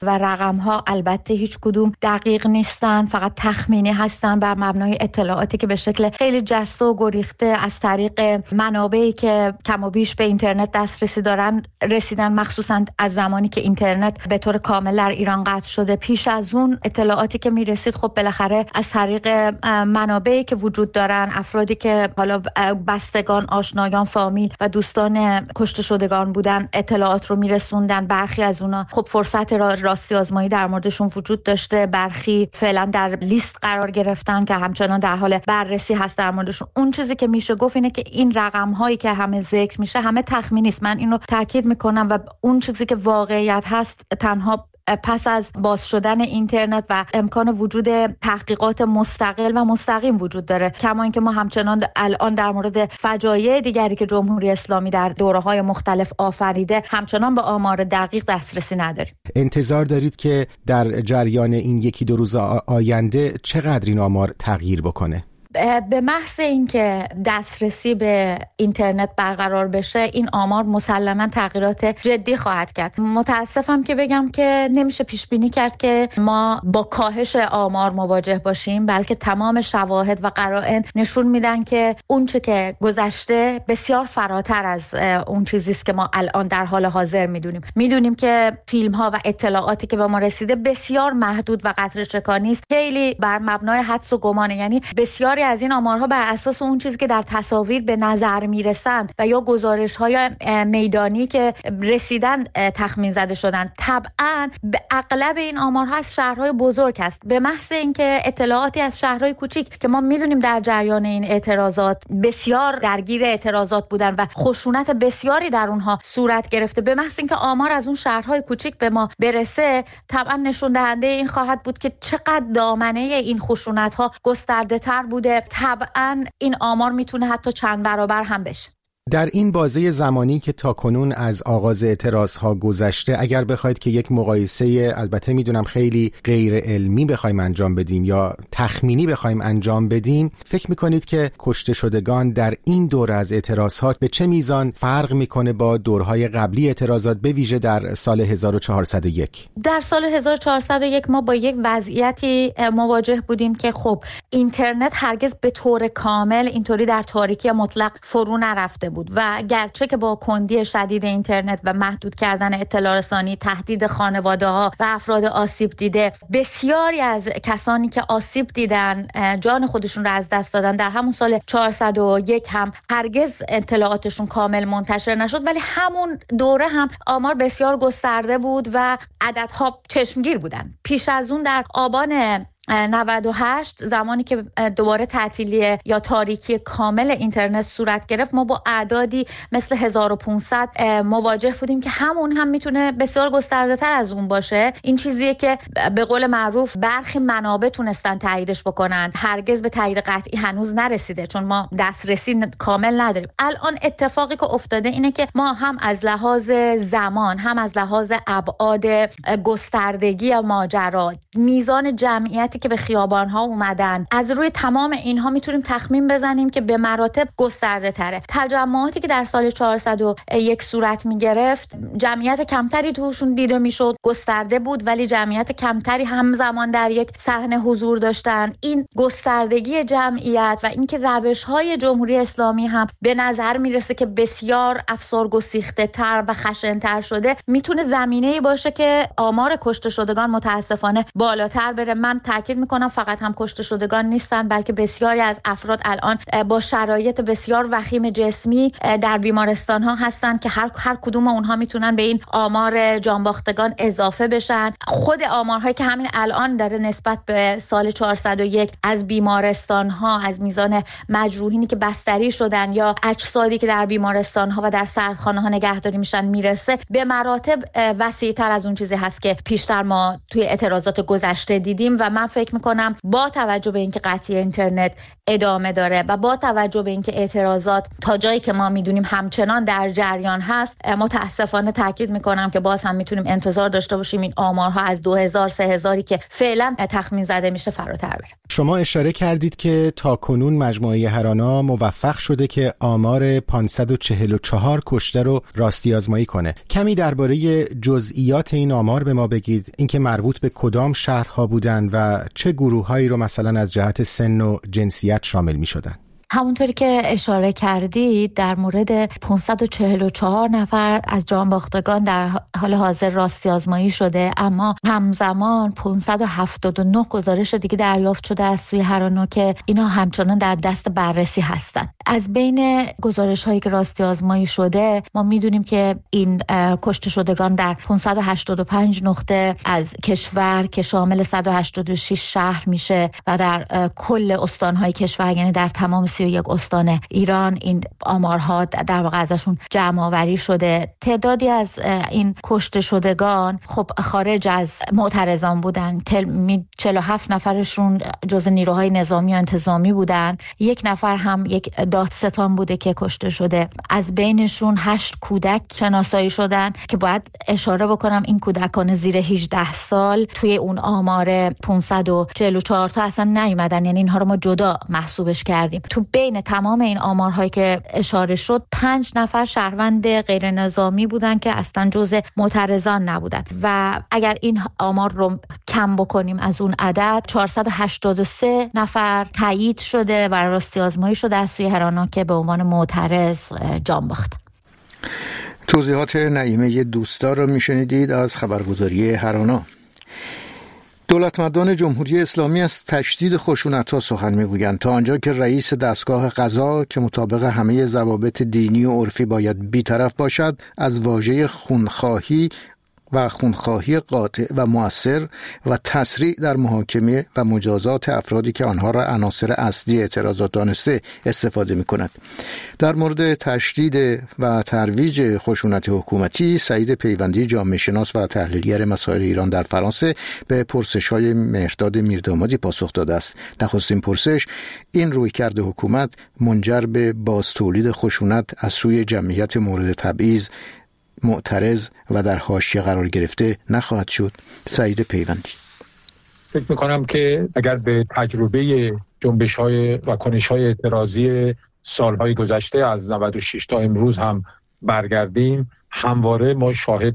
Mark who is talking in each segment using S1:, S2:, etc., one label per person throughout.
S1: و رقم‌ها البته هیچ کدوم دقیق نیستن، فقط تخمینی هستن بر مبنای اطلاعاتی که به شکل خیلی جسته و گریخته از طریق منابعی که کم و بیش به اینترنت دسترسی دارن رسیدن، مخصوصا از زمانی که اینترنت به طور کامل در ایران قطع شده. پیش از اون اطلاعاتی که میرسید خب بالاخره از طریق منابعی که وجود دارن، افرادی که حالا بستگان، آشنایان، فامیل و دوستان کشته شدگان بودن اطلاعات رو میرسوندن. برخی از اونا خب فرصت راستی آزمایی در موردشون وجود داشته، برخی فعلا در لیست قرار گرفتن که همچنان در حال بررسی هست در موردشون. اون چیزی که میشه گفت اینه که این رقم هایی که همه ذکر میشه همه تخمینی است. من اینو تاکید میکنم و اون چیزی که واقعیت هست تنها پس از باز شدن اینترنت و امکان وجود تحقیقات مستقل و مستقیم وجود داره. کما اینکه ما همچنان الان در مورد فجایع دیگری که جمهوری اسلامی در دوره‌های مختلف آفریده همچنان به آمار دقیق دسترسی نداریم.
S2: انتظار دارید که در جریان این 1-2 روز آینده چقدر این آمار تغییر بکنه؟
S1: به محض اینکه دسترسی به اینترنت برقرار بشه این آمار مسلما تغییرات جدی خواهد کرد. متاسفم که بگم که نمیشه پیش بینی کرد که ما با کاهش آمار مواجه باشیم، بلکه تمام شواهد و قرائن نشون میدن که اون چه که گذشته بسیار فراتر از اون چیزی است که ما الان در حال حاضر میدونیم که فیلم ها و اطلاعاتی که به ما رسیده بسیار محدود و قطره چکانی است، خیلی بر مبنای حدس و گمانه. یعنی بسیار از این آمارها بر اساس اون چیزی که در تصاویر به نظر میرسند و یا گزارش‌های میدانی که رسیدن تخمین زده شدن. طبعاً به اغلب این آمارها از شهرهای بزرگ است. به محض اینکه اطلاعاتی از شهرهای کوچیک که ما میدونیم در جریان این اعتراضات بسیار درگیر اعتراضات بودن و خشونت بسیاری در اونها صورت گرفته، به محض اینکه آمار از اون شهرهای کوچیک به ما برسه طبعاً نشون دهنده این خواهد بود که چقدر دامنه این خشونت‌ها گسترده‌تر بوده. طبعاً این آمار میتونه حتی چند برابر هم بشه.
S2: در این بازه زمانی که تاکنون از آغاز اعتراضها گذشته، اگر بخواید که یک مقایسه، البته میدونم خیلی غیر علمی بخوایم انجام بدیم یا تخمینی بخوایم انجام بدیم، فکر میکنید که کشته شدگان در این دوره از اعتراضها به چه میزان فرق میکنه با دورهای قبلی اعتراضات، به ویژه در سال 1401؟
S1: در سال 1401 ما با یک وضعیتی مواجه بودیم که خب اینترنت هرگز به طور کامل اینطوری در تاریکی مطلق فرو نرفته بود و گرچه که با کندی شدید اینترنت و محدود کردن اطلاع رسانی، تهدید خانواده‌ها و افراد آسیب دیده، بسیاری از کسانی که آسیب دیدن جان خودشون رو از دست دادن. در همون سال 401 هم هرگز اطلاعاتشون کامل منتشر نشد، ولی همون دوره هم آمار بسیار گسترده بود و عددها چشمگیر بودن. پیش از اون در آبان 98 زمانی که دوباره تعطیلی یا تاریکی کامل اینترنت صورت گرفت، ما با اعدادی مثل 1500 مواجه بودیم که همون هم میتونه بسیار گسترده تر از اون باشه. این چیزیه که به قول معروف برخی منابع تونستن تاییدش بکنن، هرگز به تایید قطعی هنوز نرسیده چون ما دسترسی کامل نداریم. الان اتفاقی که افتاده اینه که ما هم از لحاظ زمان، هم از لحاظ ابعاد گستردگی ماجرا، میزان جمعیتی که به خیابان‌ها اومدن، از روی تمام اینها میتونیم تخمین بزنیم که به مراتب گسترده تره. تجمعاتی که در سال 401 صورت میگرفت، جمعیت کمتری توشون دیده میشد، گسترده بود ولی جمعیت کمتری همزمان در یک صحنه حضور داشتن. این گستردگی جمعیت و اینکه روش‌های جمهوری اسلامی هم به نظر میرسه که بسیار افسارگسیخته تر و خشن‌تر شده، میتونه زمینه‌ای باشه که آمار کشته شدگان متاسفانه بالاتر بره. من تاکید میکنم فقط هم کشته شدگان نیستن، بلکه بسیاری از افراد الان با شرایط بسیار وخیم جسمی در بیمارستان ها هستن که هر کدوم اونها میتونن به این آمار جانباختگان اضافه بشن. خود آمارهایی که همین الان داره نسبت به سال 401 از بیمارستان ها، از میزان مجروحینی که بستری شدن یا اجسادی که در بیمارستان ها و در سردخانه ها نگهداری میشن میرسه، به مراتب وسیع‌تر از اون چیزی هست که پیشتر ما توی اعتراضات گذشته دیدیم. و من فکر میکنم با توجه به اینکه قطعی اینترنت ادامه داره و با توجه به اینکه اعتراضات تا جایی که ما میدونیم همچنان در جریان هست، متاسفانه تاکید میکنم که باز هم میتونیم انتظار داشته باشیم این آمارها از 2000-3000 که فعلا تخمین زده میشه فراتر بره.
S2: شما اشاره کردید که تاکنون مجموعه هرانا موفق شده که آمار 544 کشته رو راستی آزمایی کنه. کمی درباره جزئیات این آمار به ما بگید، اینکه مربوط به کدام شهرها بودن و چه گروه‌هایی رو مثلا از جهت سن و جنسیت شامل می‌شدن.
S1: همونطوری که اشاره کردید در مورد 544 نفر از جانباختگان در حال حاضر راستی آزمایی شده، اما همزمان 579 گزارش دیگه دریافت شده از سوی هرانا که اینا همچنان در دست بررسی هستن. از بین گزارش هایی که راستی آزمایی شده ما میدونیم که این کشته شدگان در 585 نقطه از کشور که شامل 186 شهر میشه و در کل استانهای کشور، یعنی در تمام 31 استان ایران این آمارها در واقع ازشون جمع آوری شده. تعدادی از این کشته شدگان خب خارج از معترضان بودن، 47 نفرشون جز نیروهای نظامی و انتظامی بودن، یک نفر هم یک دادستان بوده که کشته شده. از بینشون 8 کودک شناسایی شدن که باید اشاره بکنم این کودکان زیر 18 سال توی اون آمار 544 تا اصلا نیومدن، یعنی اینها رو ما جدا محسوبش کردیم. تو بین تمام این آمارهایی که اشاره شد 5 نفر شهروند غیر نظامی بودن که اصلا جزء معترضان نبودن و اگر این آمار رو کم بکنیم از اون عدد 483 نفر تایید شده و راستی آزمایی شده از سوی هرانا که به عنوان معترض جان باختن.
S3: توضیحات نعیمه دوستدار رو میشنیدید از خبرگزاری هرانا. دولتمردان جمهوری اسلامی از تشدید خشونت‌ها سخن می‌گویند تا آنجا که رئیس دستگاه قضا که مطابق همه ضوابط دینی و عرفی باید بی‌طرف باشد از واژه خونخواهی قاطع و مؤثر و تسریع در محاکمه و مجازات افرادی که آنها را عناصر اصلی اعتراضات دانسته استفاده می‌کند. در مورد تشدید و ترویج خشونت حکومتی، سعید پیوندی جامعه شناس و تحلیلگر مسائل ایران در فرانسه به پرسش‌های مهرداد میردامادی پاسخ داده است. نخستین پرسش: این رویکرد حکومت منجر به بازتولید خشونت از سوی جمعیت مورد تبعیض، معترض و در حاشیه قرار گرفته نخواهد شد؟ سعید پیوندی:
S4: فکر میکنم که اگر به تجربه جنبش‌های و کنش‌های اعتراضی سالهای گذشته از 96 تا امروز هم برگردیم، همواره ما شاهد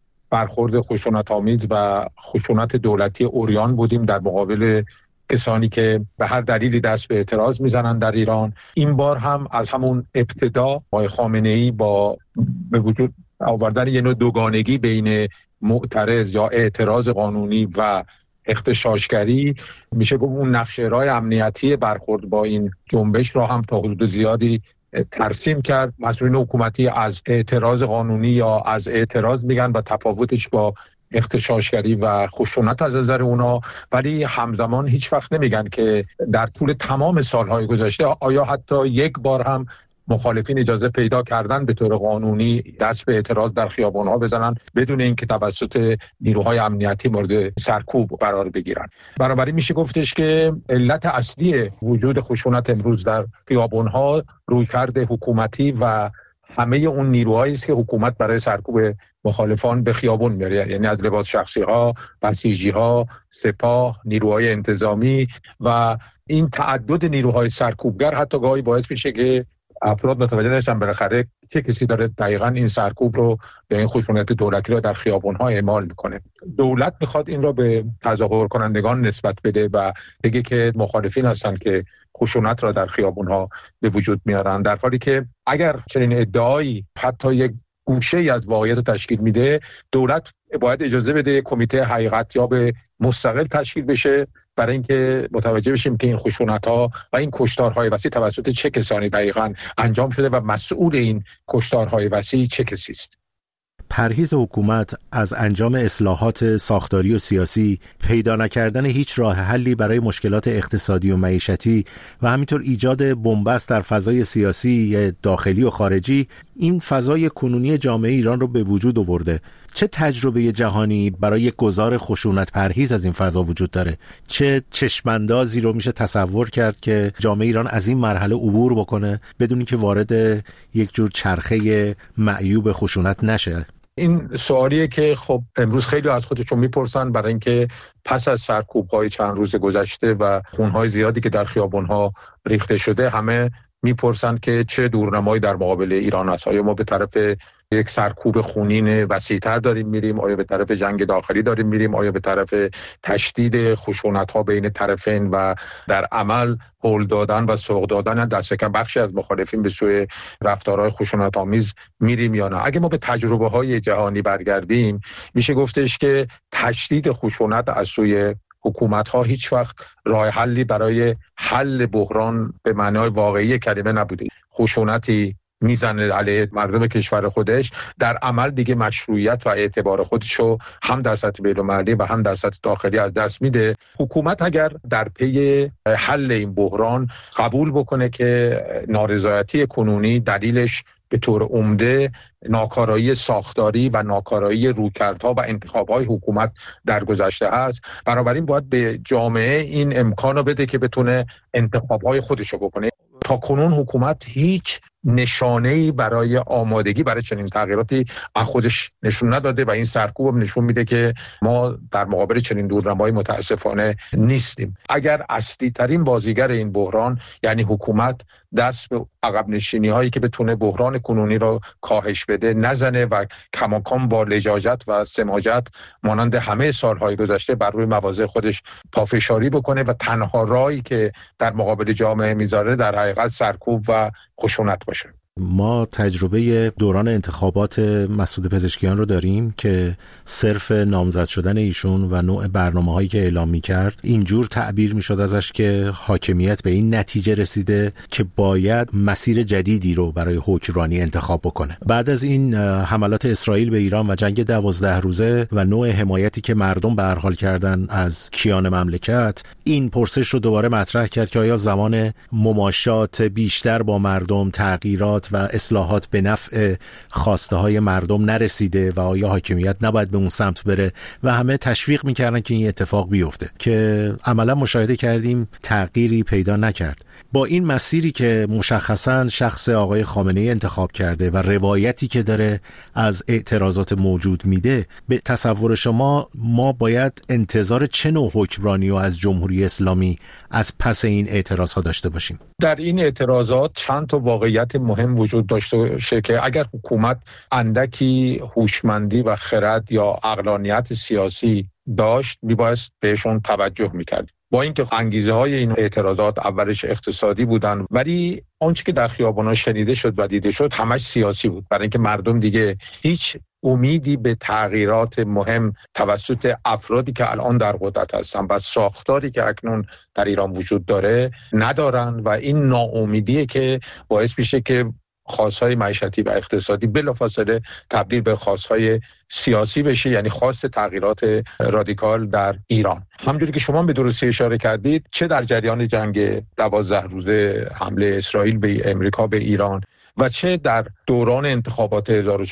S4: برخورد خشونت‌آمیز و خشونت دولتی عریان بودیم در مقابل کسانی که به هر دلیلی دست به اعتراض میزنن در ایران. این بار هم از همون ابتدا آقای خامنه‌ای با به وجود آوردن یه نوع دوگانگی بین معترض یا اعتراض قانونی و اغتشاشگری، میشه گفت اون نقشه راه امنیتی برخورد با این جنبش را هم تا حدود زیادی ترسیم کرد. مسئولین حکومتی از اعتراض قانونی یا از اعتراض میگن و تفاوتش با اغتشاشگری و خشونت از نظر اونا، ولی همزمان هیچ وقت نمیگن که در طول تمام سالهای گذشته آیا حتی یک بار هم مخالفین اجازه پیدا کردن به طور قانونی دست به اعتراض در خیابان‌ها بزنن بدون اینکه توسط نیروهای امنیتی مورد سرکوب قرار بگیرن. بنابراین میشه گفتش که علت اصلی وجود خشونت امروز در خیابان‌ها رویکرد حکومتی و همه اون نیروهایی است که حکومت برای سرکوب مخالفان به خیابان میاره، یعنی از لباس شخصی‌ها، بسیجی‌ها، سپاه، نیروهای انتظامی و این تعدد نیروهای سرکوبگر حتی گاهی باعث میشه که افراد متوجه نشن بالاخره چه کسی داره دقیقاً این سرکوب رو یا این خشونت دولتی رو در خیابان‌ها اعمال میکنه. دولت میخواد این رو به تظاهر کنندگان نسبت بده و بگه که مخالفین هستن که خشونت را در خیابان‌ها به وجود میارن، در حالی که اگر چنین ادعایی حتی یک گوشه‌ای از واقعیت رو تشکیل میده، دولت باید اجازه بده کمیته حقیقت‌یاب مستقل تشکیل بشه برای اینکه متوجه بشیم که این خشونت‌ها و این کشتارهای وسیع توسط چه کسانی دقیقاً انجام شده و مسئول این کشتارهای وسیع چه کسی است.
S5: پرهیز حکومت از انجام اصلاحات ساختاری و سیاسی، پیدا نکردن هیچ راه حلی برای مشکلات اقتصادی و معیشتی و همینطور ایجاد بنبست در فضای سیاسی داخلی و خارجی، این فضای کنونی جامعه ایران رو به وجود آورده. چه تجربه جهانی برای یک گذار خشونت پرهیز از این فضا وجود داره؟ چه چشماندازی رو میشه تصور کرد که جامعه ایران از این مرحله عبور بکنه بدون که وارد یک جور چرخه معیوب خشونت نشه؟
S4: این سوالیه که خب امروز خیلی از خودشون میپرسن، برای اینکه پس از سرکوب‌های چند روز گذشته و خون‌های زیادی که در خیابان‌ها ریخته شده، همه میپرسن که چه دورنمایی در مقابل ایران است. آیا ما به طرف یک سرکوب خونین وسیع‌تر داریم میریم؟ آیا به طرف جنگ داخلی داریم میریم؟ آیا به طرف تشدید خشونت‌ها بین طرفین و در عمل هول دادن و سوق دادن دست کم بخشی از مخالفین به سوی رفتارهای خشونت‌آمیز میریم یا نه؟ اگه ما به تجربه‌های جهانی برگردیم، میشه گفتش که تشدید خشونت از سوی حکومت‌ها هیچ وقت راه حلی برای حل بحران به معنای واقعی کلمه نبوده. خشونتی میزنه علیه مردم کشور خودش، در عمل دیگه مشروعیت و اعتبار خودشو هم در سطح بین‌المللی و هم در سطح داخلی از دست میده. حکومت اگر در پی حل این بحران قبول بکنه که نارضایتی کنونی دلیلش به طور عمده ناکارایی ساختاری و ناکارایی رویکردها و انتخاب‌های حکومت در گذشته هست، بنابراین باید به جامعه این امکانو بده که بتونه انتخاب‌های خودشو بکنه. تا کنون حکومت هیچ نشانه‌ای برای آمادگی برای چنین تغییراتی از خودش نشون نداده و این سرکوب نشون میده که ما در مقابل چنین دورنمایی متاسفانه نیستیم. اگر اصلی ترین بازیگر این بحران یعنی حکومت دست به عقب نشینی هایی که بتونه بحران کنونی رو کاهش بده نزنه و کماکان با لجاجت و سماجت مانند همه سالهای گذشته بر روی مواضع خودش پافشاری بکنه و تنها راهی که در مقابل جامعه میذاره در حقیقت سرکوب و خشونت باشه.
S5: ما تجربه دوران انتخابات مسعود پزشکیان رو داریم که صرف نامزد شدن ایشون و نوع برنامه‌هایی که اعلام می‌کرد اینجور تعبیر می‌شد ازش که حاکمیت به این نتیجه رسیده که باید مسیر جدیدی رو برای حکمرانی انتخاب بکنه. بعد از این حملات اسرائیل به ایران و جنگ 12 روزه و نوع حمایتی که مردم به هر حال کردن از کیان مملکت، این پرسش رو دوباره مطرح کرد که آیا زمان مماشات بیشتر با مردم، تغییرات و اصلاحات به نفع خواسته های مردم نرسیده و آیا حاکمیت نباید به اون سمت بره و همه تشویق میکردن که این اتفاق بیفته که عملا مشاهده کردیم تغییری پیدا نکرد. با این مسیری که مشخصاً شخص آقای خامنه‌ای انتخاب کرده و روایتی که داره از اعتراضات موجود میده، به تصور شما ما باید انتظار چه نوع حکمرانی و از جمهوری اسلامی از پس این اعتراضات داشته باشیم؟
S4: در این اعتراضات چند تا واقعیت مهم وجود داشته باشه که اگر حکومت اندکی هوشمندی و خرد یا عقلانیت سیاسی داشت میبایست بهشون توجه میکرد. با اینکه انگیزه های این اعتراضات اولش اقتصادی بودن، ولی آنچه که در خیابان‌ها شنیده شد و دیده شد همش سیاسی بود، برای اینکه مردم دیگه هیچ امیدی به تغییرات مهم توسط افرادی که الان در قدرت هستن و ساختاری که اکنون در ایران وجود داره ندارن و این ناامیدیه که باعث میشه که خواست‌های معیشتی و اقتصادی بلافاصله تبدیل به خواست‌های سیاسی بشه، یعنی خواست تغییرات رادیکال در ایران. همونجوری که شما به درستی اشاره کردید، چه در جریان جنگ 12 روزه حمله اسرائیل به امریکا به ایران و چه در دوران انتخابات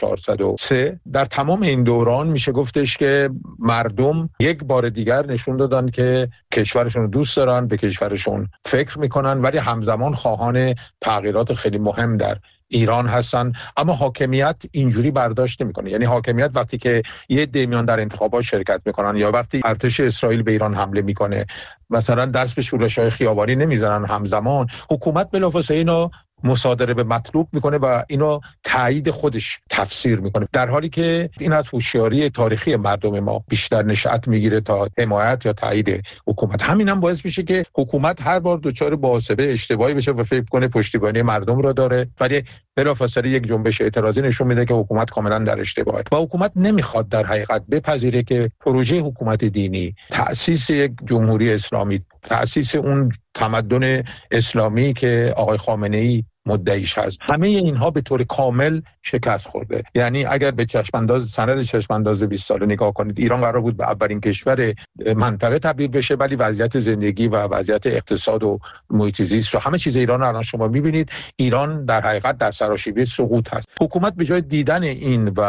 S4: 1403، در تمام این دوران میشه گفتش که مردم یک بار دیگر نشون دادن که کشورشون رو دوست دارن، به کشورشون فکر میکنن، ولی همزمان خواهان تغییرات خیلی مهم در ایران هستن. اما حاکمیت اینجوری برداشت نمیکنه. یعنی حاکمیت وقتی که یه عده میان در انتخابات شرکت میکنن یا وقتی ارتش اسرائیل به ایران حمله میکنه مثلا دست به شورش‌های خیابانی نمیزنن، همزمان حکومت بلافاصله اینو مصادره به مطلوب میکنه و اینو تایید خودش تفسیر میکنه، در حالی که این از هوشیاری تاریخی مردم ما بیشتر نشأت میگیره تا حمایت یا تایید حکومت. همین هم باعث میشه که حکومت هر بار دچار محاسبه اشتباهی بشه و فکر کنه پشتیبانی مردم رو داره، ولی بلافاصله یک جنبش اعتراضی نشون میده که حکومت کاملا در اشتباهه و حکومت نمیخواد در حقیقت بپذیره که پروژه حکومت دینی، تأسیس یک جمهوری اسلامی، تأسیس اون تمدن اسلامی که آقای خامنه‌ای مدعیش هست، همه اینها به طور کامل شکست خورده. یعنی اگر به سند چشمانداز 20 ساله نگاه کنید، ایران قرار بود به اولین کشور منطقه تبدیل بشه، ولی وضعیت زندگی و وضعیت اقتصاد و محیط زیست و همه چیز ایران الان شما می‌بینید ایران در حقیقت در سراشیبی سقوط هست. حکومت به جای دیدن این و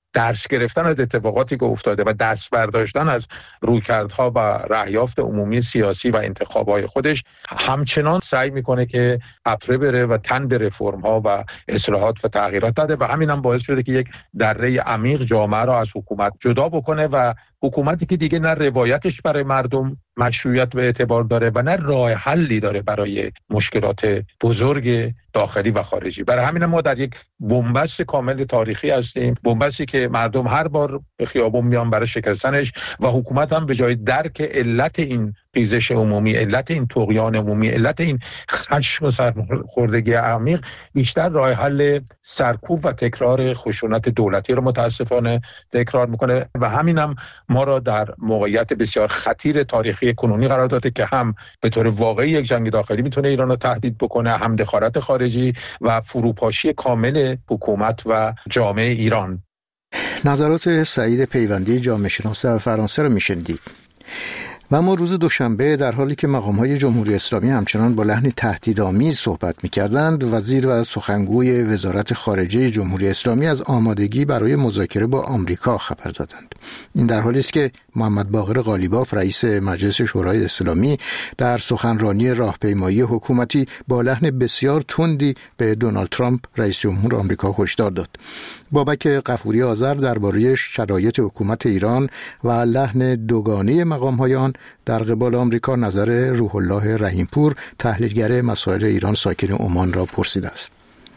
S4: درس گرفتن از اتفاقاتی که افتاده و دست برداشتن از رویکردها و رأیافت عمومی سیاسی و انتخابات خودش همچنان سعی میکنه که قطره بره و تن به رفرم‌ها و اصلاحات و تغییرات داده و همین هم باعث شده که یک دره عمیق جامعه را از حکومت جدا بکنه و حکومتی که دیگه نه روایتش برای مردم مشروعیت و اعتبار داره و نه راه حلی داره برای مشکلات بزرگ داخلی و خارجی. برای همین ما در یک بنبست کامل تاریخی هستیم، بنبستی که مردم هر بار به خیابون میان برای شکستنش و حکومت هم به جای درک علت این ریزش عمومی، علت این طغیان عمومی، علت این خشم و سرخوردگی عمیق، بیشتر راه حل سرکوب و تکرار خشونت دولتی رو متاسفانه تکرار میکنه و همین هم ما را در موقعیت بسیار خطیر تاریخی کنونی قرار داده که هم به طور واقعی یک جنگ داخلی میتونه ایران رو تهدید بکنه، هم دخالت خارجی و فروپاشی کامل حکومت و جامعه ایران.
S3: نظرات سعید پیوندی جامعه شناس در فرانسه رو میشنیدید. و اما روز دوشنبه در حالی که مقام‌های جمهوری اسلامی همچنان با لحنی تهدیدآمیز صحبت می‌کردند، وزیر و سخنگوی وزارت خارجه جمهوری اسلامی از آمادگی برای مذاکره با آمریکا خبر دادند. این در حالی است که محمد باقر قالیباف رئیس مجلس شورای اسلامی در سخنرانی راهپیمایی حکومتی با لحن بسیار تندی به دونالد ترامپ رئیس جمهور آمریکا هشدار داد. بابک غفوری آذر درباره شرایط حکومت ایران و لحن دوگانه مقام‌های آن در قبال آمریکا نظر روح الله رحیمپور تحلیلگر مسائل ایران ساکن عمان را پرسیده است.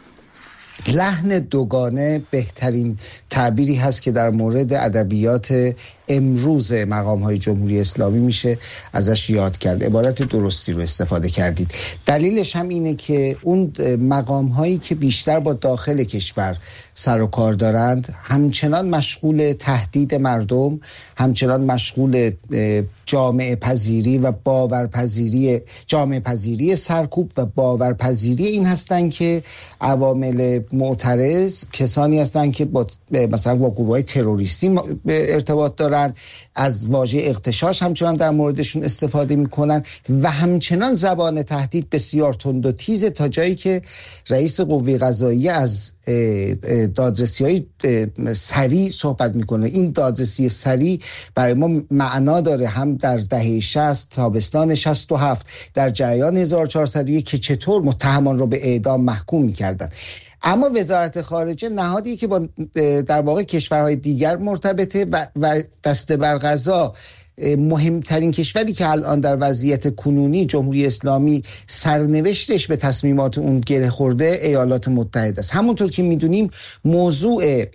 S6: لحن دوگانه بهترین تعبیری هست که در مورد ادبیات امروز مقام‌های جمهوری اسلامی میشه ازش یاد کرد. عبارت درستی رو استفاده کردید. دلیلش هم اینه که اون مقام‌هایی که بیشتر با داخل کشور سر و کار دارند همچنان مشغول تهدید مردم، همچنان مشغول جامعه پذیری و باورپذیری، جامعه پذیری سرکوب و باورپذیری این هستن که عوامل معترض کسانی هستن که مثلا با گروه‌های تروریستی ارتباط دارن، از واژه اغتشاش همچنان در موردشون استفاده میکنن و همچنان زبان تهدید بسیار تند و تیز تا جایی که رئیس قوه قضاییه از دادرسی‌های سریع صحبت میکنه. این دادرسی سریع برای ما معنا داره هم در دهه 60 تابستان 67 در جریان 1401 که چطور متهمان رو به اعدام محکوم میکردن. اما وزارت خارجه نهادی که با در واقع کشورهای دیگر مرتبطه و دست بر قضا مهمترین کشوری که الان در وضعیت کنونی جمهوری اسلامی سرنوشتش به تصمیمات اون گره خورده ایالات متحده است. همونطور که میدونیم موضوع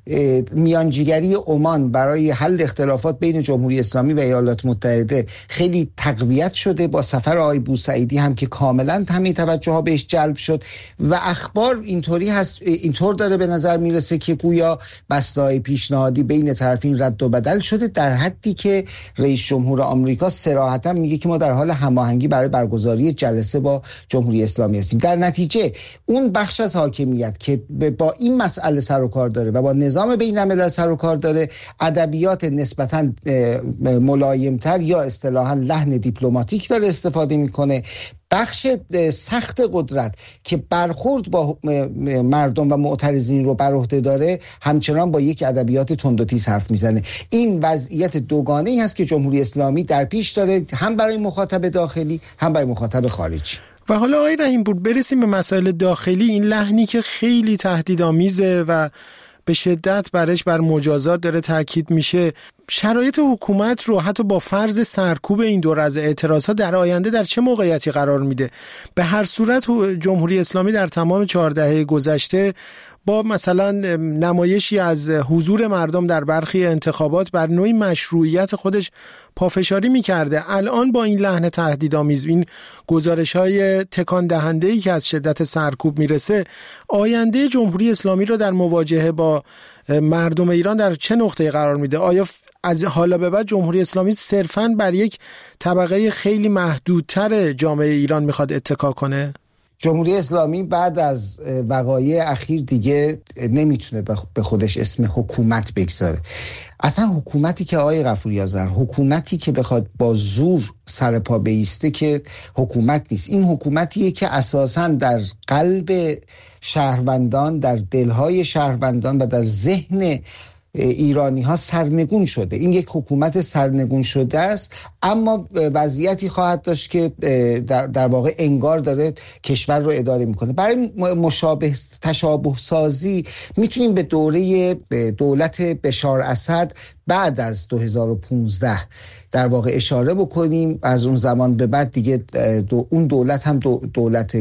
S6: میانجیگری عمان برای حل اختلافات بین جمهوری اسلامی و ایالات متحده خیلی تقویت شده با سفر آقای بوسعیدی هم که کاملا همه توجه ها بهش جلب شد و اخبار اینطور داره به نظر میرسه که گویا بسته‌های پیشنهادی بین طرفین رد و بدل شده، در حدی که رئیس جمهور آمریکا صراحتا میگه که ما در حال هماهنگی برای برگزاری جلسه با جمهوری اسلامی هستیم. در نتیجه اون بخش از حاکمیت که با این مسئله سر و کار داره و با نظام بین‌الملل سر و کار داره، ادبیات نسبتاً ملایم‌تر یا اصطلاحاً لحن دیپلماتیک داره استفاده میکنه. بخش سخت قدرت که برخورد با مردم و معترضین رو بر عهده داره همچنان با یک ادبیات تند و تیز حرف میزنه. این وضعیت دوگانه‌ای هست که جمهوری اسلامی در پیش داره، هم برای مخاطب داخلی هم برای مخاطب خارجی.
S7: و حالا آقای رحیم‌پور برسیم به مسائل داخلی. این لحنی که خیلی تهدیدآمیزه و به شدت بر مجازات داره تاکید میشه، شرایط حکومت رو حتی با فرض سرکوب این دور از اعتراضات در آینده در چه موقعیتی قرار میده؟ به هر صورت جمهوری اسلامی در تمام 4 دهه گذشته با مثلا نمایشی از حضور مردم در برخی انتخابات بر نوعی مشروعیت خودش پافشاری میکرده. الان با این لحن تهدیدآمیز، این گزارش‌های تکان دهنده‌ای که از شدت سرکوب میرسه، آینده جمهوری اسلامی رو در مواجهه با مردم ایران در چه نقطه‌ای قرار میده؟ آیا از حالا به بعد جمهوری اسلامی صرفاً بر یک طبقه خیلی محدودتر جامعه ایران میخواد اتکا کنه؟
S6: جمهوری اسلامی بعد از وقایع اخیر دیگه نمیتونه به خودش اسم حکومت بگذاره. اصلا حکومتی که آقای غفوری آذر، حکومتی که بخواد با زور سر پا بایسته که حکومت نیست. این حکومتیه که اساساً در قلب شهروندان، در دلهای شهروندان و در ذهن ایرانی ها سرنگون شده. این یک حکومت سرنگون شده است، اما وضعیتی خواهد داشت که در واقع انگار داره کشور رو اداره میکنه. برای تشابه سازی میتونیم به دوره دولت بشار اسد بعد از 2015 در واقع اشاره بکنیم. از اون زمان به بعد دیگه اون دولت هم دولت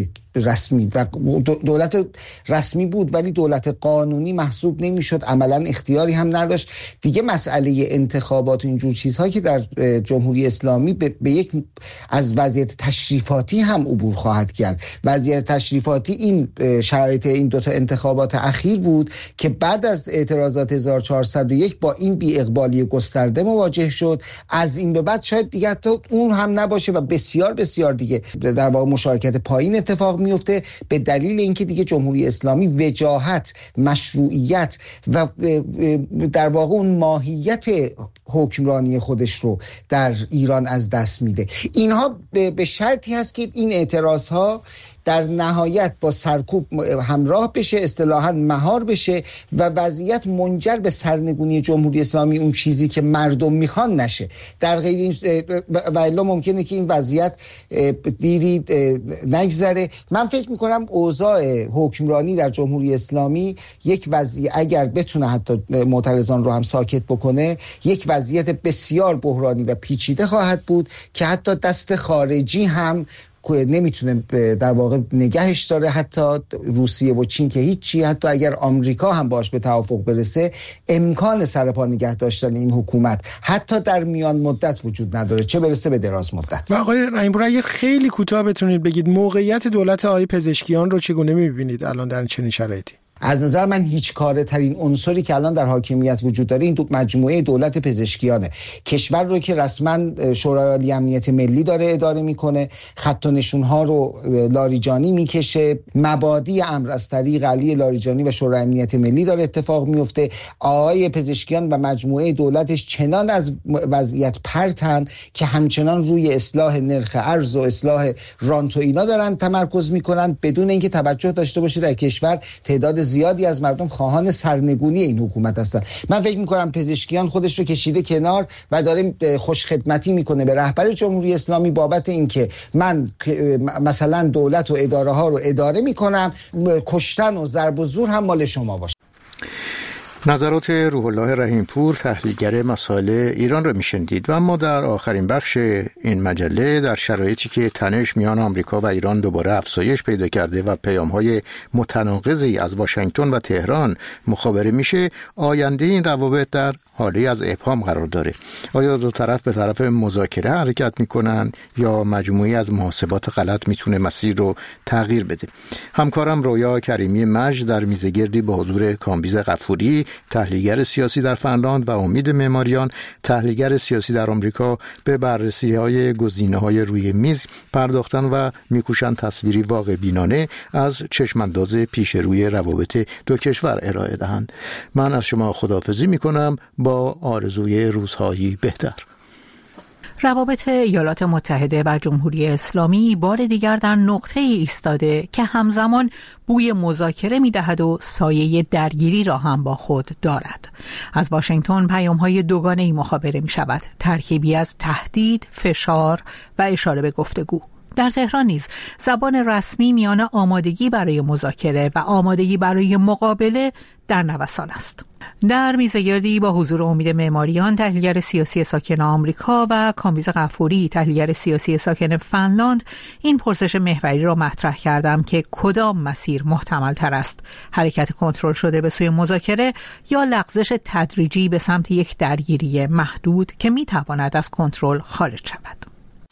S6: رسمی بود ولی دولت قانونی محسوب نمیشد، عملا اختیاری هم نداشت. دیگه مسئله انتخابات و اینجور چیزهایی که در جمهوری اسلامی به یک از وضعیت تشریفاتی هم عبور خواهد کرد. وضعیت تشریفاتی این شرایط این دوتا انتخابات اخیر بود که بعد از اعتراضات 1401 با این بی اقبالی گسترده مواجه شد. از این به بعد شاید دیگه حتی اون هم نباشه و بسیار بسیار دیگه در واقع مشارکت پایین اتفاق میفته، به دلیل اینکه دیگه جمهوری اسلامی وجاهت، مشروعیت و در واقع اون ماهیت حکمرانی خودش رو در ایران از دست میده. اینها به شرطی هست که این اعتراضها در نهایت با سرکوب همراه بشه، اصطلاحاً مهار بشه و وضعیت منجر به سرنگونی جمهوری اسلامی، اون چیزی که مردم میخوان، نشه. در غیر و الا ممکنه که این وضعیت دیری نگذره. من فکر میکنم اوضاع حکمرانی در جمهوری اسلامی یک وضعیت، اگر بتونه حتی معترضان رو هم ساکت بکنه، یک وضعیت بسیار بحرانی و پیچیده خواهد بود که حتی دست خارجی هم نمیتونه در واقع نگهش داره، حتی روسیه و چین که هیچی، حتی اگر آمریکا هم باش به توافق برسه، امکان سرپا نگه داشتن این حکومت حتی در میان مدت وجود نداره، چه برسه به دراز مدت.
S7: و آقای رحیم‌پور اگه خیلی کوتاه بتونید بگید موقعیت دولت آقای پزشکیان رو چگونه میبینید الان در چنین شرایطی؟
S6: از نظر من هیچ کاره ترین عنصری که الان در حاکمیت وجود داره این مجموعه دولت پزشکیانه. کشور رو که رسما شورای عالی امنیت ملی داره اداره میکنه، خط و نشونها رو لاریجانی میکشه، مبادی امر از طریق علی لاریجانی و شورای امنیت ملی داره اتفاق میفته. آقای پزشکیان و مجموعه دولتش چنان از وضعیت پرتن که همچنان روی اصلاح نرخ ارز و اصلاح رانت و اینا دارن تمرکز میکنن، بدون اینکه توجه داشته باشه در کشور تعداد زیادی از مردم خواهان سرنگونی این حکومت هستن. من فکر میکنم پزشکیان خودش رو کشیده کنار و داره خوش خدمتی میکنه به رهبر جمهوری اسلامی بابت اینکه من مثلا دولت و اداره ها رو اداره میکنم، کشتن و ضرب و زور هم مال شما باشه.
S3: نظرات روح الله رحیم‌پور، تحلیلگر مسائل ایران را میشنیدید. و اما در آخرین بخش این مجله، در شرایطی که تنش میان آمریکا و ایران دوباره افزایش پیدا کرده و پیام‌های متناقضی از واشنگتن و تهران مخابره میشه، آینده این روابط در حالی از ابهام قرار داره. آیا دو طرف به طرف مذاکره حرکت میکنن یا مجموعی از محاسبات غلط میتونه مسیر رو تغییر بده؟ همکارم رویا کریمی مجد در میزگردی با حضور کامبیز غفوری، تحلیلگر سیاسی در فنلاند، و امید معماریان، تحلیلگر سیاسی در آمریکا، به بررسی‌های گزینه‌های روی میز پرداختن و میکوشند تصویری واقع بینانه از چشمانداز پیش روی روابط دو کشور ارائه دهند. من از شما خداحافظی میکنم با آرزوی روزهایی بهتر.
S8: روابط ایالات متحده و جمهوری اسلامی بار دیگر در نقطه ایستاده که همزمان بوی مذاکره می‌دهد و سایه درگیری را هم با خود دارد. از واشنگتن پیام‌های دوگانه‌ای مخابره می‌شود، ترکیبی از تهدید، فشار و اشاره به گفتگو. در تهران نیز زبان رسمی میان آمادگی برای مذاکره و آمادگی برای مقابله در نوسان است. در میزگردی با حضور امید معماریان، تحلیلگر سیاسی ساکن آمریکا، و کامبیز غفوری، تحلیلگر سیاسی ساکن فنلاند، این پرسش محوری را مطرح کردم که کدام مسیر محتمل تر است؟ حرکت کنترل شده به سوی مذاکره یا لغزش تدریجی به سمت یک درگیری محدود که میتواند از کنترل خارج شود؟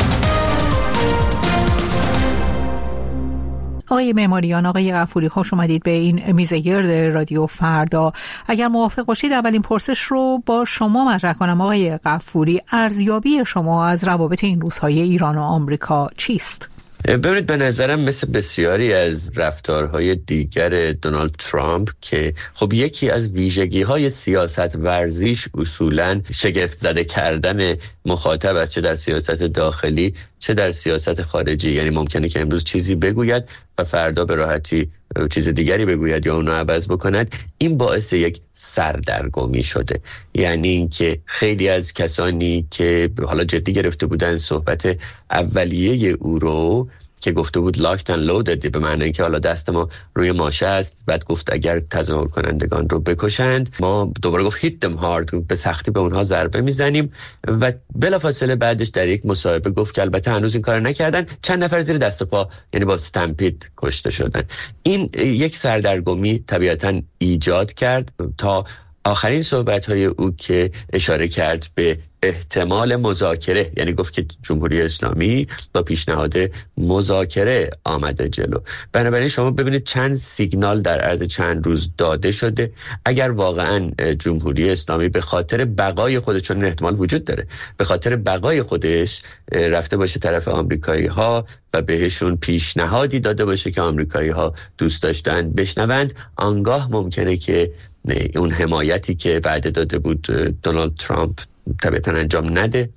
S8: آقای معماریان، آقای غفوری، خوش اومدید به این میزگرد رادیو فردا. اگر موافق باشید اولین پرسش رو با شما مطرح کنم. آقای غفوری، ارزیابی شما از روابط این روزهای ایران و آمریکا چیست؟
S9: ببینید، به نظرم مثل بسیاری از رفتارهای دیگر دونالد ترامپ که خب یکی از ویژگی‌های سیاست ورزیش اصولاً شگفت زده کردن مخاطب است، چه در سیاست داخلی چه در سیاست خارجی. یعنی ممکنه که امروز چیزی بگوید و فردا به راحتی چیز دیگری بگوید یا اونو عوض بکند، این باعث یک سردرگمی شده. یعنی اینکه خیلی از کسانی که حالا جدی گرفته بودن صحبت اولیه او رو که گفته بود لاکت اند لودد، به معنی اینکه حالا دست ما روی ماشه است، بعد گفت اگر تظاهر کنندگان رو بکشند، ما دوباره گفت هیت دم هارد، به سختی به اونها ضربه میزنیم و بلافاصله بعدش در یک مصاحبه گفت که البته هنوز این کار نکردن، چند نفر زیر دست و پا یعنی با استمپید کشته شدن. این یک سردرگمی طبیعتاً ایجاد کرد تا آخرین صحبت‌های او که اشاره کرد به احتمال مذاکره، یعنی گفت که جمهوری اسلامی با پیشنهاد مذاکره آمده جلو. بنابراین شما ببینید چند سیگنال در عرض چند روز داده شده. اگر واقعا جمهوری اسلامی به خاطر بقای خودش، چون احتمال وجود داره، به خاطر بقای خودش رفته باشه طرف آمریکایی‌ها و بهشون پیشنهادی داده باشه که آمریکایی‌ها دوست داشتن بشنوند، آنگاه ممکنه که اون حمایتی که بعد داده بود دونالد ترامپ طبیعتاً انجام نده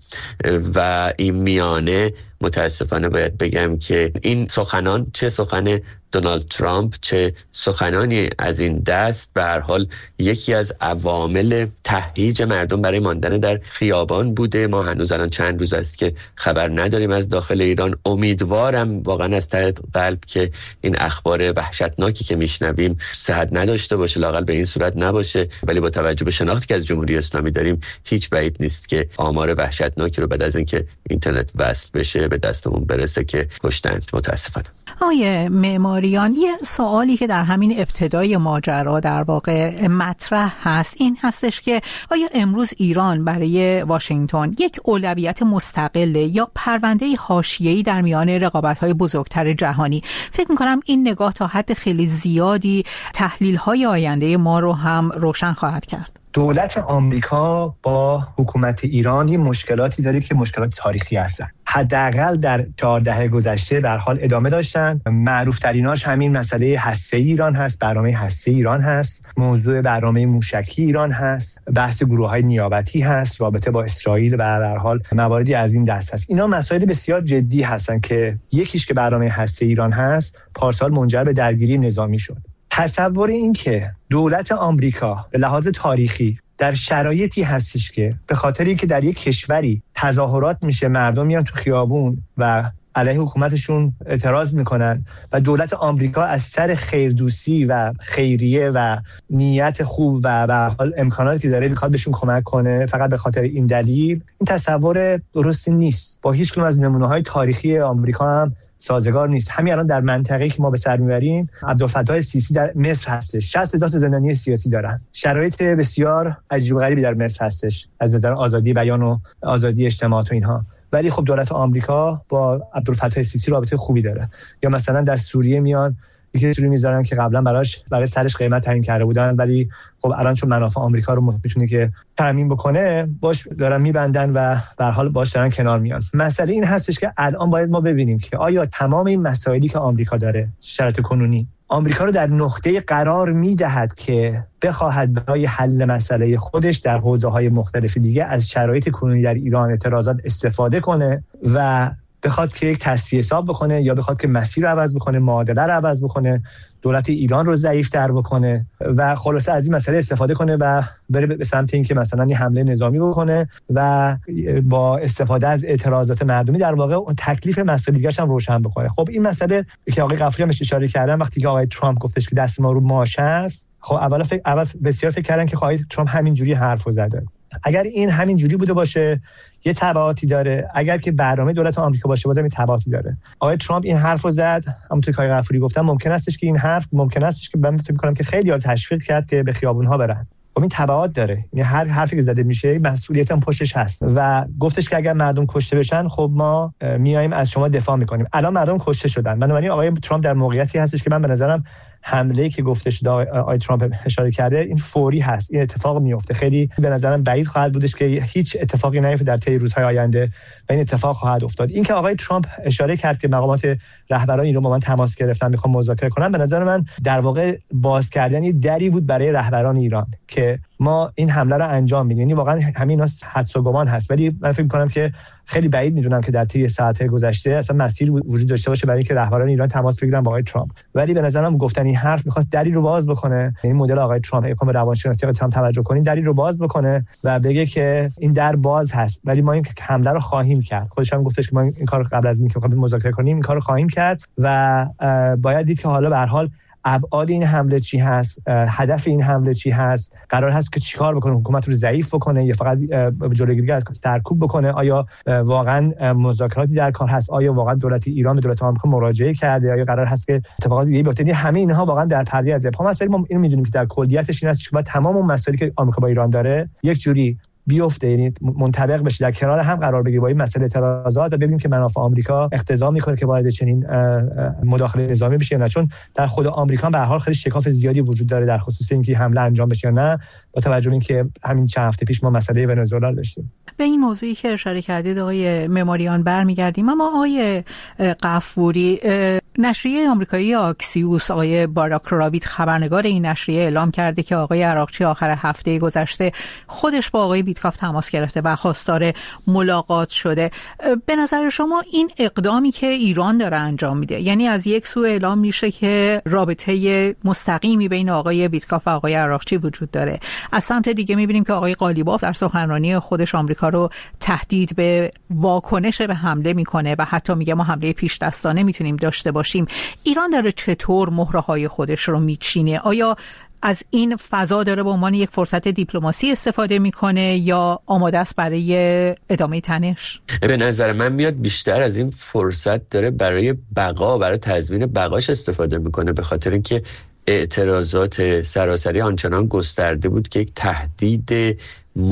S9: و این میانه متاسفانه باید بگم که این سخنان، چه سخن دونالد ترامپ چه سخنانی از این دست، به هر حال یکی از عوامل تهییج مردم برای ماندن در خیابان بوده. ما هنوز الان چند روز است که خبر نداریم از داخل ایران. امیدوارم واقعا از ته قلب که این اخبار وحشتناکی که میشنویم صحت نداشته باشه، لااقل به این صورت نباشه، ولی با توجه به شناختی که از جمهوری اسلامی داریم هیچ بعید نیست که آمار وحشتناکی رو بعد از اینکه اینترنت وصل بشه به دستمون برسه که کشتند متاسفانه.
S8: آقای معماریان، یه سوالی که در همین ابتدای ماجرا در واقع مطرح هست این هستش که آیا امروز ایران برای واشنگتن یک اولویت مستقله یا پرونده حاشیه‌ای در میان رقابت‌های بزرگتر جهانی؟ فکر می‌کنم این نگاه تا حد خیلی زیادی تحلیل‌های آینده ما رو هم روشن خواهد کرد.
S10: دولت آمریکا با حکومت ایران یه مشکلاتی داره که مشکلات تاریخی هستن. حداقل در 4 دهه گذشته در حال ادامه داشتن. معروف تریناش همین مسئله هسته‌ای ایران هست، برنامه هسته‌ای ایران هست، موضوع برنامه موشکی ایران هست، بحث گروه‌های نیابتی هست، رابطه با اسرائیل و در حال مواردی از این دست هست. اینا مسائل بسیار جدی هستن که یکیش که برنامه هسته‌ای ایران هست پارسال منجر به درگیری نظامی شد. تصور این که دولت آمریکا به لحاظ تاریخی در شرایطی هستش که به خاطر اینکه در یک کشوری تظاهرات میشه، مردم میان تو خیابون و علیه حکومتشون اعتراض میکنن و دولت آمریکا از سر خیردوستی و خیریه و نیت خوب و به حال امکاناتی که داره میخواد بهشون کمک کنه، فقط به خاطر این دلیل، این تصور درستی نیست. با هیچ کدوم از نمونه‌های تاریخی آمریکا هم سازگار نیست. همین الان در منطقه‌ای که ما به سر میبریم، عبدالفتاح السیسی در مصر هستش، 60,000 زندانی سیاسی دارن. شرایط بسیار عجیب و غریبی در مصر هستش از نظر آزادی بیان و آزادی اجتماعات و اینها. ولی خب دولت آمریکا با عبدالفتاح السیسی رابطه خوبی داره. یا مثلا در سوریه میان یکی جوری میذارن که قبلا برای سرش قیمت تعیین کرده بودن، ولی خب الان چون منافع آمریکا رو میتونه که تامین بکنه، باش دارن میبندن و به هر حال باش دارن کنار میان. مسئله این هستش که الان باید ما ببینیم که آیا تمام این مسائلی که آمریکا داره، شرایط کنونی آمریکا رو در نقطه قرار میدهد که بخواهد برای حل مسئله خودش در حوزه‌های مختلف دیگه از شرایط کنونی در ایران اعتراضات استفاده کنه و بخواد که یک تصفیه حساب بکنه، یا بخواد که مسیر رو عوض بکنه، معادله رو عوض بکنه، دولت ایران رو ضعیف‌تر بکنه و خلاصه از این مسئله استفاده کنه و بره به سمت این که مثلا یه حمله نظامی بکنه و با استفاده از اعتراضات مردمی در واقع تکلیف مسائل دیگه‌اش هم روشن بکنه. خب این مسئله که آقای غفوری هم اشاره کردن وقتی که آقای ترامپ گفتش که دست ما رو ماشه است، خب اول بسیار فکر کردن که آقای ترامپ همین جوری حرفو زده. اگر این همین جوری بوده باشه یه تبعاتی داره، اگر که برنامه دولت آمریکا باشه بازم این تبعاتی داره. آقای ترامپ این حرفو زد، همونطور که آقای غفوری گفتم ممکن استش که این حرف ممکن استش که من فکر می‌کنم که خیلی‌ها تشویق کرد که به خیابون‌ها برن. خب این تبعات داره، یعنی هر حرفی که زده میشه مسئولیت هم پشتش هست و گفتش که اگر مردم کشته بشن خب ما میایم از شما دفاع می‌کنیم. الان مردم کشته شدن، بنابراین آقای ترامپ در موقعیتی هستش که من به نظرم حمله‌ای که گفتش آقای ترامپ اشاره کرده این فوری هست، این اتفاق میفته. خیلی به نظرم بعید خواهد بودش که هیچ اتفاقی نیفته در طی روزهای آینده و این اتفاق خواهد افتاد. این که آقای ترامپ اشاره کرد که مقامات رهبران ایران با من تماس گرفتن میخوام مذاکره کنم، به نظر من در واقع باز کردن یه دری بود برای رهبران ایران که ما این حمله رو انجام میدیم. یعنی واقعا همین حدس و گمان هست، ولی من فکر می‌کنم که خیلی بعید میدونم که در طی ساعت‌های گذشته اصلا مسیر وجود داشته باشه برای اینکه رهبران ایران تماس بگیرن با آقای ترامپ. ولی به نظرم گفتن این حرف می‌خواست دری رو باز بکنه، این مدل آقای ترامپ اگه به روانشناسی آقای ترامپ توجه کنیم دری رو باز بکنه و بگه که این در باز هست، ولی ما این حمله رو خواهیم کرد. خودش هم گفتش که ما این کارو قبل از اینکه بخوایم مذاکره کنیم این کارو خواهیم کرد و باید دید که حالا به هر حال ابعاد این حمله چی هست، هدف این حمله چی هست، قرار هست که چیکار بکنه، حکومت رو ضعیف بکنه یا فقط جلوگیری از سرکوب بکنه، آیا واقعا مذاکراتی در کار هست، آیا واقعا دولت ایران به دولت آمریکا مراجعه کرده، آیا قرار هست که اتفاقات دیگه بیفته. همه اینها واقعا در پرده از ابهام است، ولی ما اینو میدونیم که در کلیتش این است که تمام اون مسائلی که آمریکا با ایران داره یک جوری بیفته، یعنی منطبق بشه، در کنار هم قرار بگیره با این مسئله اعتراضات و ببینیم که منافع آمریکا اقتضا میکنه که وارد چنین مداخله نظامی بشه یا نه، چون در خود آمریکا به هر حال خیلی شکاف زیادی وجود داره در خصوص اینکه حمله انجام بشه یا نه، با توجه به اینکه همین چند هفته پیش ما مسئله ونزوئلا داشتیم.
S8: به این موضوعی که اشاره کردید آقای معماریان برمیگردیم، اما آقای غفوری، نشریه آمریکایی آکسیوس آقای باراک راوید خبرنگار این نشریه اعلام کرده که آقای عراقچی آخر هفته گذشته خودش با آقای بیتکاف تماس گرفته و خواستار ملاقات شده. به نظر شما این اقدامی که ایران داره انجام میده، یعنی از یک سو اعلام میشه که رابطه مستقیمی بین آقای بیتکاف و آقای عراقچی وجود داره، از سمت دیگه میبینیم که آقای قالیباف در سخنرانی خودش آمریکا رو تهدید به واکنش به حمله میکنه و حتی میگه ما حمله پیش دستانه میتونیم داشته باشیم. ایران داره چطور مهره‌های خودش رو میچینه؟ آیا از این فضا داره به عنوان یک فرصت دیپلماسی استفاده میکنه یا آماده است برای ادامه تنش؟
S9: به نظر من میاد بیشتر از این فرصت داره برای بقا، برای تضمین بقاش استفاده میکنه، به خاطر اینکه اعتراضات سراسری آنچنان گسترده بود که یک تهدید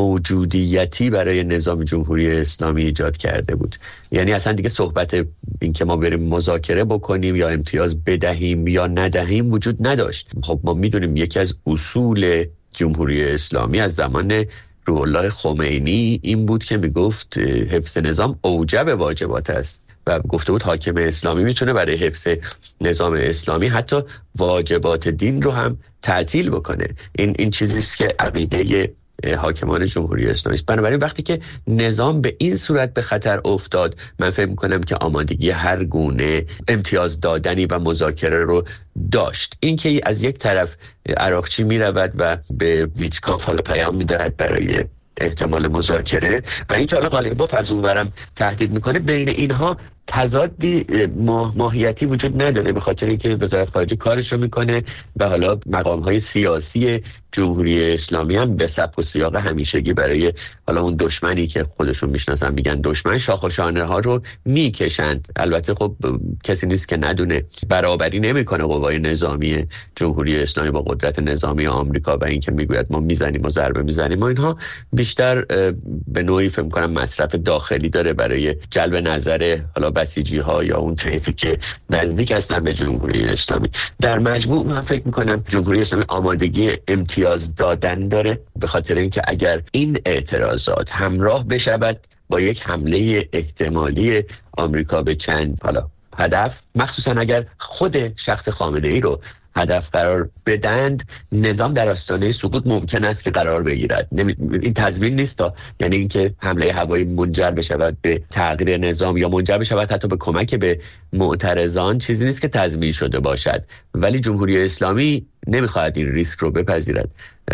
S9: موجودیتی برای نظام جمهوری اسلامی ایجاد کرده بود. یعنی اصلا دیگه صحبت این که ما بریم مذاکره بکنیم یا امتیاز بدهیم یا ندهیم وجود نداشت. خب ما میدونیم یکی از اصول جمهوری اسلامی از زمان روح الله خمینی این بود که میگفت حفظ نظام اوجب واجبات است و گفته بود حاکم اسلامی میتونه برای حفظ نظام اسلامی حتی واجبات دین رو هم تعطیل بکنه. این چیزی است که عقیده حاکمان جمهوری اسلامی است. بنابراین وقتی که نظام به این صورت به خطر افتاد، من فکر می‌کنم که آمادگی هر گونه امتیاز دادنی و مذاکره رو داشت. اینکه از یک طرف عراقچی میرود و به ویتکاف حالا پیام میدهد برای احتمال مذاکره و اینکه حالا قالیباف از اونورم تهدید میکنه، بین اینها تضادی ماهیتی وجود نداره، به خاطر اینکه وزارت خارجه کارش رو میکنه و حالا مقام‌های سیاسی جمهوری اسلامی هم به سبک و سیاق همیشگی برای حالا اون دشمنی که خودشون میشناسن میگن دشمن، شاخ و شانه ها رو میکشند. البته خب کسی نیست که ندونه برابری نمیکنه قوای نظامی جمهوری اسلامی با قدرت نظامی آمریکا و اینکه میگوید ما میزنیم و ضربه میزنیم و اینها بیشتر به نوعی فکر میکنم مصرف داخلی داره برای جلب نظر حالا بسیجی ها یا اون طیفی که نزدیک هستن به جمهوری اسلامی. در مجموع من فکر میکنم جمهوری اسلامی آمادگی امتیاز دادن داره، به خاطر اینکه اگر این اعتراضات همراه بشود با یک حمله احتمالی آمریکا به چند حالا هدف، مخصوصا اگر خود شخص خامنه‌ای رو هدف قرار بدند، نظام در آستانه سقوط ممکن است که قرار بگیرد. این تضمین نیست، یعنی اینکه حمله هوایی منجر بشود به تغییر نظام یا منجر بشود حتی به کمک به معترضان چیزی نیست که تضمین شده باشد، ولی جمهوری اسلامی نمیخواهد این ریسک رو بپذیرد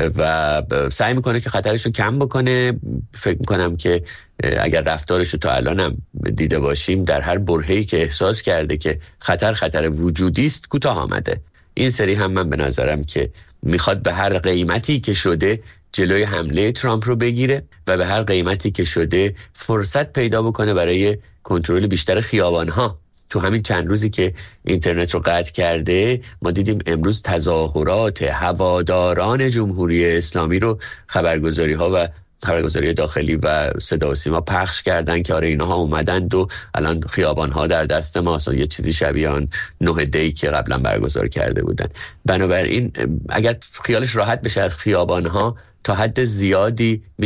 S9: و سعی میکنه که خطرش رو کم بکنه. فکر میکنم که اگر رفتارش رو تا الان هم دیده باشیم، در هر برهه‌ای که احساس کرده که خطر وجودی است کوتاه آمده. این سری هم من به نظرم که میخواد به هر قیمتی که شده جلوی حمله ترامپ رو بگیره و به هر قیمتی که شده فرصت پیدا بکنه برای کنترل بیشتر خیابان‌ها. تو همین چند روزی که اینترنت رو قطع کرده، ما دیدیم امروز تظاهرات هواداران جمهوری اسلامی رو خبرگزاری‌ها و خبرگزاری داخلی و صدا و سیما پخش کردن که آره اینها اومدند و الان خیابان‌ها در دست ماست، یه چیزی شبیه آن 9 دی که قبلا برگزار کرده بودن. بنابراین اگر خیالش راحت بشه از خیابان‌ها، تا حد زیادی میتونه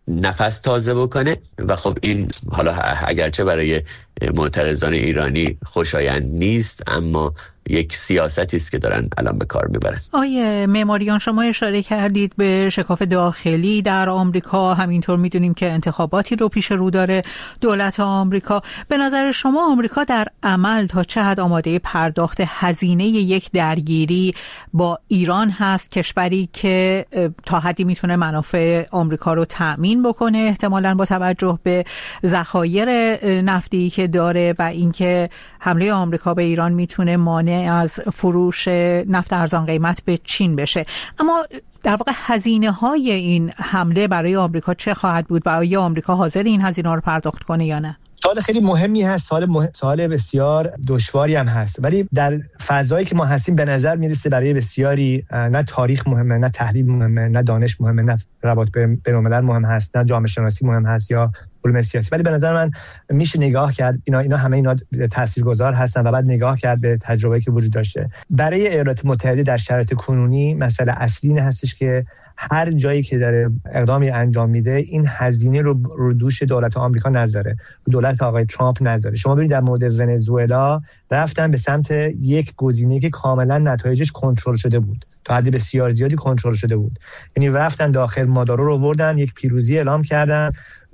S9: نفس تازه بکنه و خب این حالا اگرچه برای معترضان ایرانی خوشایند نیست، اما یک سیاستی است که دارن الان به کار میبرن.
S8: آیه معماریان، شما اشاره کردید به شکاف داخلی در آمریکا، همینطور میدونیم که انتخاباتی رو پیش رو داره دولت آمریکا. به نظر شما آمریکا در عمل تا چه حد آماده پرداخت هزینه یک درگیری با ایران هست، کشوری که تا حدی میتونه منافع آمریکا رو تأمین بکنه، احتمالاً با توجه به ذخایر نفتی که داره و اینکه حمله آمریکا به ایران میتونه مانع از فروش نفت ارزان قیمت به چین بشه؟ اما در واقع هزینه های این حمله برای آمریکا چه خواهد بود و آیا آمریکا حاضر این هزینه رو پرداخت کنه یا نه؟
S10: سوال خیلی مهمی هست، سوال بسیار دشواری هم هست، ولی در فضایی که ما هستیم به نظر میرسه برای بسیاری نه تاریخ مهمه، نه تحلیل مهمه، نه دانش مهمه، نه روابط بین‌الملل مهم هست، نه جامعه شناسی مهم هست یا علوم سیاسی، ولی به نظر من میشه نگاه کرد اینا همه تاثیرگذار هستن و بعد نگاه کرد به تجربه‌ای که وجود داشته. برای ایالات متحده در شرایط کنونی مسئله اصلی این هستش که هر جایی که داره اقدامی انجام میده این هزینه رو دوش دولت آمریکا نذاره، دولت آقای ترامپ نذاره. شما ببینید در مورد ونزوئلا رفتن به سمت یک گزینه‌ای که کاملا نتایجش کنترل شده بود، تا حد بسیار زیادی کنترل شده بود، یعنی رفتن داخل مادورو رو بردن، یک پیروزی اعلام کردن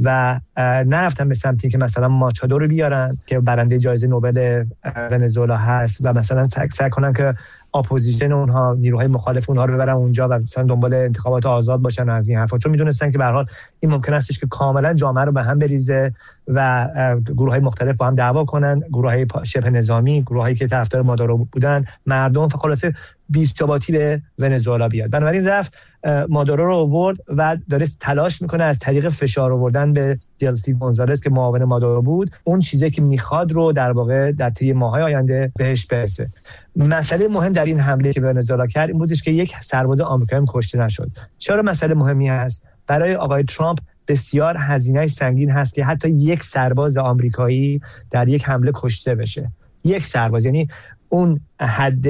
S10: و نرفتن به سمتی که مثلا ماچادو رو بیارن که برنده جایزه نوبل ونزوئلا هست و مثلا سعی کنن که اپوزیشن اونها، نیروهای مخالف اونها رو ببرن اونجا و مثلا دنبال انتخابات آزاد باشن و از این حرفا، چون میدونستن که به هر حال این ممکن استش که کاملا جامعه رو به هم بریزه و گروه‌های مختلف با هم دعوا کنن، گروه‌های شبه نظامی، گروهایی که طرفدار مادورو بودن، مردم، خلاصه بی‌ثباتی به ونزوئلا بیاد. بنابراین رفت مادورو رو آورد و داره تلاش میکنه از طریق فشار آوردن به دلسی گونزالز که معاون مادورو بود اون چیزی که میخواد رو در واقع در طی ماه‌های آینده بهش برسه. مسئله مهم در این حمله که ونزوئلا کرد این بودش که یک سرباز آمریکایی کشته نشد. چرا مسئله مهمی است؟ برای آقای ترامپ بسیار هزینه سنگین هست که حتی یک سرباز آمریکایی در یک حمله کشته بشه. یک سرباز، یعنی اون حد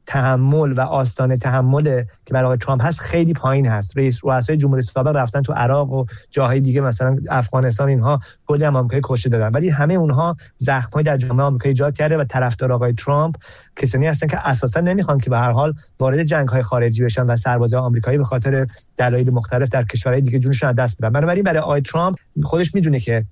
S10: تحمل و آستانه تحمل که برای ترامپ هست خیلی پایین هست. رؤسای جمهوری سابق رفتن تو عراق و جاهای دیگه مثلا افغانستان، اینها کلی آمریکایی کشته دادن، ولی همه اونها زخم‌های در جامعه آمریکا ایجاد کرده و طرفدار آقای ترامپ کسانی هستن که اساسا نمیخوان که به هر حال وارد جنگ‌های خارجی بشن و سربازای آمریکایی به خاطر دلایل مختلف در کشورهای دیگه جونشون از دست بدن. بنابراین برای آقای ترامپ خودش میدونه که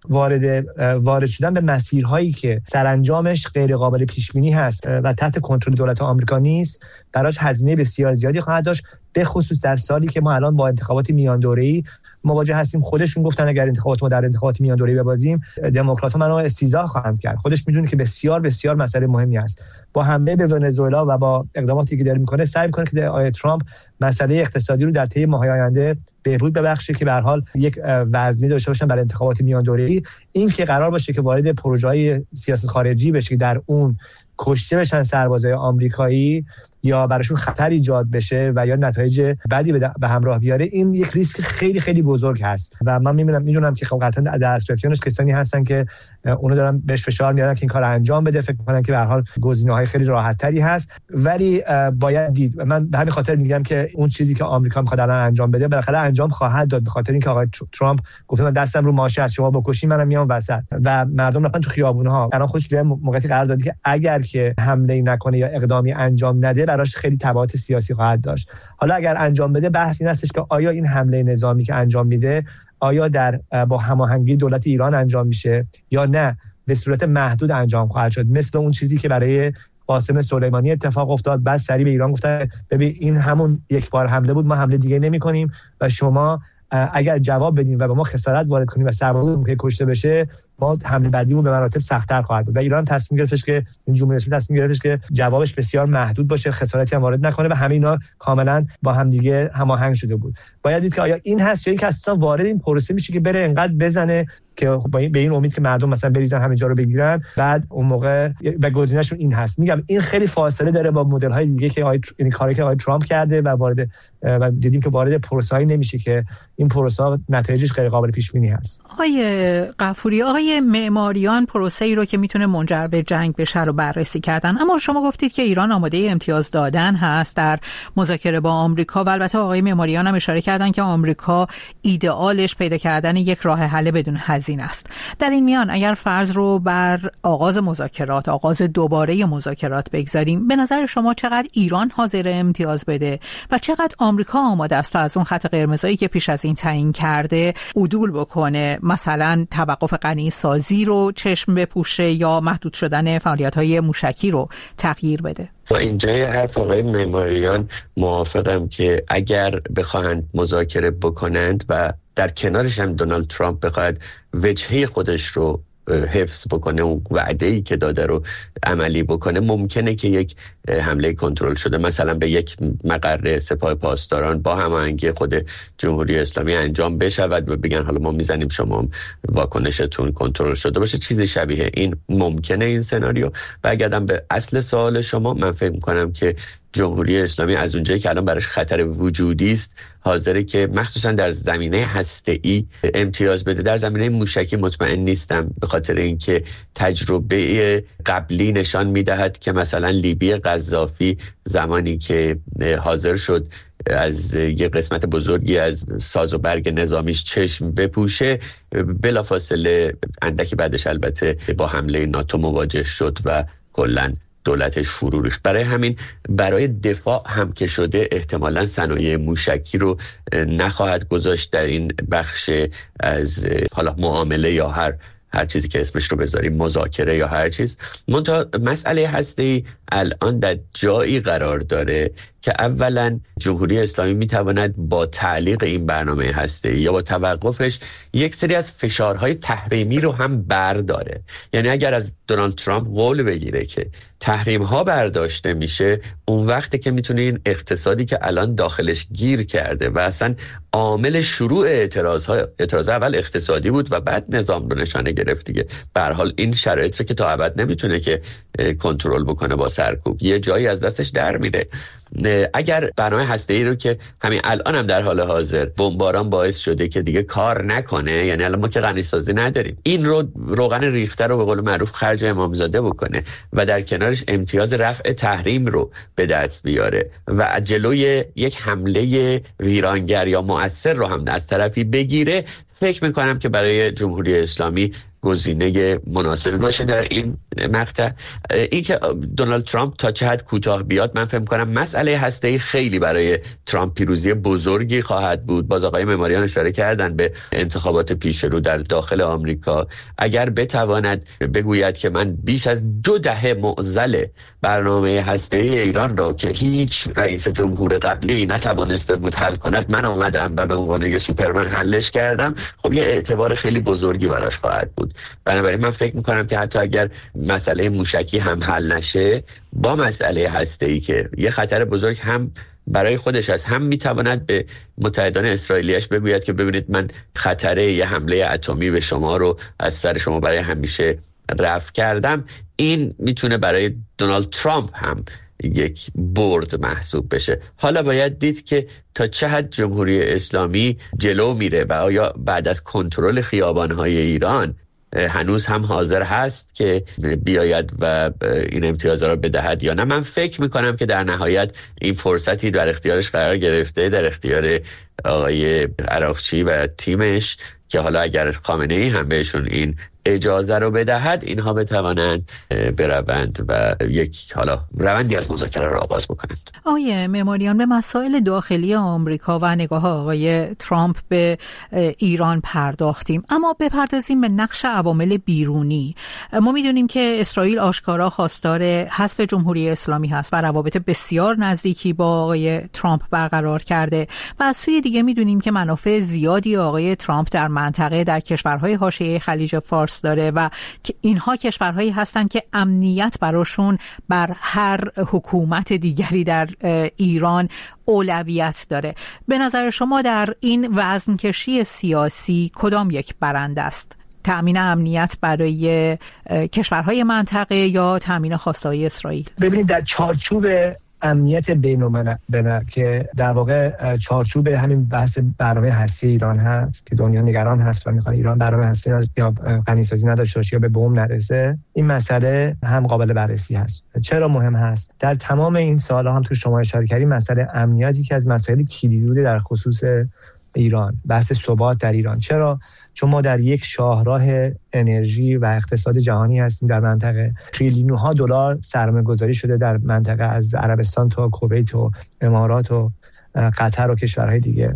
S10: وارد شدن به مسیرهایی که سرانجامش غیر قابل پیش بینی هست و تحت کنترل دولت آمریکا نیست، براش هزینه بسیار زیادی خواهد داشت، به خصوص در سالی که ما الان با انتخابات میان دوره‌ای مواجه هستیم. خودشون گفتن اگر انتخابات ما در انتخابات میان دوره‌ای ببازیم دموکرات‌ها منو استیضاح خواهند کرد. خودش میدونه که بسیار بسیار مسئله مهمی است. با حمله به ونزوئلا و با اقداماتی که داره میکنه سعی میکنه که آقای ترامپ مسئله اقتصادی رو در طی ماه‌های آینده بهبود ببخشه که به هر حال یک وزنی داشته باشن برای انتخابات میان دوره‌ای. این که قرار باشه که وارد پروژه‌های سیاست خارجی بشه که در اون کشته بشن سربازای آمریکایی یا براشون خطر ایجاد بشه و یا نتایج بدی به همراه بیاره، این یک ریسک خیلی خیلی بزرگ هست و من میدونم که قطعا در اطرافیانش کسانی هستن که اونو دارن بهش فشار میارن که این کارو انجام بده، فکر میکنن که به هر حال گزینه‌های خیلی راحت‌تری هست، ولی باید دید. من به همین خاطر میگم که اون چیزی که آمریکا میخواد الان انجام بده بالاخره انجام خواهد داد، به خاطر اینکه آقای ترامپ گفته من دستم رو ماشه است، شما بکشین منم میام وسط و مردم رفتن تو خیابون‌ها. الان خودش جای موقعیتی قرار داده که اگر که حمله نکنه یا اقدامی انجام نده براش خیلی تبعات سیاسی خواهد داشت. حالا اگر انجام بده بحث این هستش که آیا این حمله نظامی که انجام میده آیا با هماهنگی دولت ایران انجام میشه یا نه به صورت محدود انجام خواهد شد، مثل اون چیزی که برای قاسم سلیمانی اتفاق افتاد. بعد سریع به ایران گفتن ببین این همون یک بار حمله بود، ما حمله دیگه نمی‌کنیم و شما اگر جواب بدین و به ما خسارت وارد کنین و سربازمون که کشته بشه ما حمله بعدیمون به مراتب سخت‌تر خواهد بود. و ایران تصمیم گرفتش که این جمهوری اسلامی تصمیم گرفتش که جوابش بسیار محدود باشه، خسارتی هم وارد نکنه و همه اینا کاملا با هم دیگه هماهنگ شده بود. باید دید که آیا این هست یا اینکه اصلا وارد این پروسه میشه که بره انقدر بزنه که به این امید که مردم مثلا بریزن همه جا رو بگیرن، بعد اون موقع و گزینه‌شون این هست. میگم این خیلی فاصله داره با مدل‌های دیگه که این کاری که آقای ترامپ کرده و دیدیم که وارد پروسه‌ای نمیشه که این پروسه نتایجش غیر قابل پیش بینی هست.
S8: آقای غفوری، آقای آقای معماریان پروسه‌ای رو که میتونه منجر به جنگ بشه رو بررسی کردن، اما شما گفتید که ایران آماده امتیاز دادن هست در مذاکره با آمریکا و البته آقای معماریان هم اشاره کردن که آمریکا ایدئالش پیدا کردن یک راه حل بدون هزینه است. در این میان اگر فرض رو بر آغاز مذاکرات، آغاز دوباره مذاکرات بگذاریم، به نظر شما چقدر ایران حاضر امتیاز بده و چقدر آمریکا آماده است تا از اون خط قرمزایی که پیش از این تعیین کرده عدول بکنه، مثلا توقف غنی سازی رو چشم بپوشه یا محدود شدن فعالیت‌های موشکی رو تغییر بده؟
S9: با اینجای حرف آقای معماریان موافقم که اگر بخواهند مذاکره بکنند و در کنارش هم دونالد ترامپ بخواهد وجهه خودش رو حفظ بکنه و وعده‌ای که داده رو عملی بکنه، ممکنه که یک حمله کنترل شده مثلا به یک مقر سپاه پاسداران با هماهنگی خود جمهوری اسلامی انجام بشود و بگن حالا ما میزنیم شما واکنشتون کنترل شده باشه، چیزی شبیه این ممکنه این سناریو. برگردم به اصل سوال شما، من فکر می‌کنم که جمهوری اسلامی از اونجایی که الان براش خطر وجودی است حاضره که مخصوصا در زمینه هسته‌ای امتیاز بده. در زمینه موشکی مطمئن نیستم، به خاطر اینکه تجربه قبلی نشان میدهد که مثلا لیبی قذافی زمانی که حاضر شد از یه قسمت بزرگی از ساز و برگ نظامیش چشم بپوشه، بلافاصله اندکی بعدش البته با حمله ناتو مواجه شد و کلاً دولتش فرو ریخت. برای همین برای دفاع هم که شده احتمالاً صنایع موشکی رو نخواهد گذاشت در این بخش از حالا معامله یا هر چیزی که اسمش رو بذاریم، مذاکره یا هر چیز. منتها مسئله هسته‌ای الان در جایی قرار داره که اولا جمهوری اسلامی میتواند با تعلیق این برنامه هسته‌ای یا با توقفش یک سری از فشارهای تحریمی رو هم برداره. یعنی اگر از دونالد ترامپ قول بگیره که تحریم ها برداشته میشه، اون وقته که میتونه این اقتصادی که الان داخلش گیر کرده و اصلا عامل شروع اعتراض اول اقتصادی بود و بعد نظام رو نشانه گرفت دیگه، به هر حال این شرایط رو که تا ابد نمیتونه که کنترل بکنه با سرکوب، یه جایی از دستش در میره. اگر برنامه هسته‌ای رو که همین الان هم در حال حاضر بمباران باعث شده که دیگه کار نکنه، یعنی الان ما که غنیسازی نداریم، این رو روغن ریخته رو به قول معروف خرج امامزاده بکنه و در کنارش امتیاز رفع تحریم رو به دست بیاره و جلوی یک حمله ویرانگر یا مؤثر رو هم از طرفی بگیره، فکر میکنم که برای جمهوری اسلامی گزینه مناسبی باشه در این مقطع. این که دونالد ترامپ تا چه حد کوتاه بیاد، من فکر می‌کنم مسئله هسته‌ای خیلی برای ترامپ پیروزی بزرگی خواهد بود. باز آقای معماریان اشاره کردن به انتخابات پیش رو در داخل آمریکا. اگر بتواند بگوید که من بیش از 2 دهه معضل برنامه هسته‌ای ایران را که هیچ رئیس جمهور قبلی نتوانسته بود حل کند، من آمدم و به عنوان یک سوپرمن حلش کردم، خب یه اعتبار خیلی بزرگی براش خواهد بود. بنابراین من فکر میکنم که حتی اگر مسئله موشکی هم حل نشه، با مسئله هسته‌ای که یه خطر بزرگ هم برای خودش هست، هم میتواند به متحدان اسرائیلیش بگوید که ببینید من خطر یه حمله اتمی به شما رو از سر شما برای همیشه رفع کردم. این میتونه برای دونالد ترامپ هم یک برد محسوب بشه. حالا باید دید که تا چه حد جمهوری اسلامی جلو میره و آیا بعد از کنترل خیابان‌های ایران هنوز هم حاضر هست که بیاید و این امتیازها رو بدهد یا نه. من فکر میکنم که در نهایت این فرصتی در اختیارش قرار گرفته، در اختیار آقای عراقچی و تیمش، که حالا اگر خامنه‌ای هم بهشون این اجازه رو بدهد، اینها بتوانند بروند و یک حالا روندی از مذاکره را آغاز بکنند.
S8: آقای معماریان، به مسائل داخلی آمریکا و نگاه آقای ترامپ به ایران پرداختیم، اما بپردازیم به نقش عوامل بیرونی. ما میدونیم که اسرائیل آشکارا خواستار حذف جمهوری اسلامی هست و روابط بسیار نزدیکی با آقای ترامپ برقرار کرده و از سوی دیگه میدونیم که منافع زیادی آقای ترامپ در منطقه، در کشورهای حاشیه خلیج فارس داره و اینها کشورهایی هستند که امنیت براشون بر هر حکومت دیگری در ایران اولویت داره. به نظر شما در این وزنکشی سیاسی کدام یک برنده است؟ تأمین امنیت برای کشورهای منطقه یا تأمین خواسته‌های اسرائیل؟
S10: ببینید در چارچوب امنیت بین‌الملل که در واقع چارچوب همین بحث برنامه هستی ایران هست که دنیا نگران هست و میخوان ایران برنامه هستی یا غنیسازی نداشته باشه یا به بم نرسه، این مسئله هم قابل بررسی هست. چرا مهم هست؟ در تمام این سال‌ها هم تو شما اشاره کردید مسئله امنیتی که از مسائل کلیدی بوده در خصوص ایران، بحث ثبات در ایران. چرا؟ چون ما در یک شاهراه انرژی و اقتصاد جهانی هستیم در منطقه. تریلیون‌ها دلار سرمایه‌گذاری شده در منطقه از عربستان تا کویت و امارات و قطر و کشورهای دیگه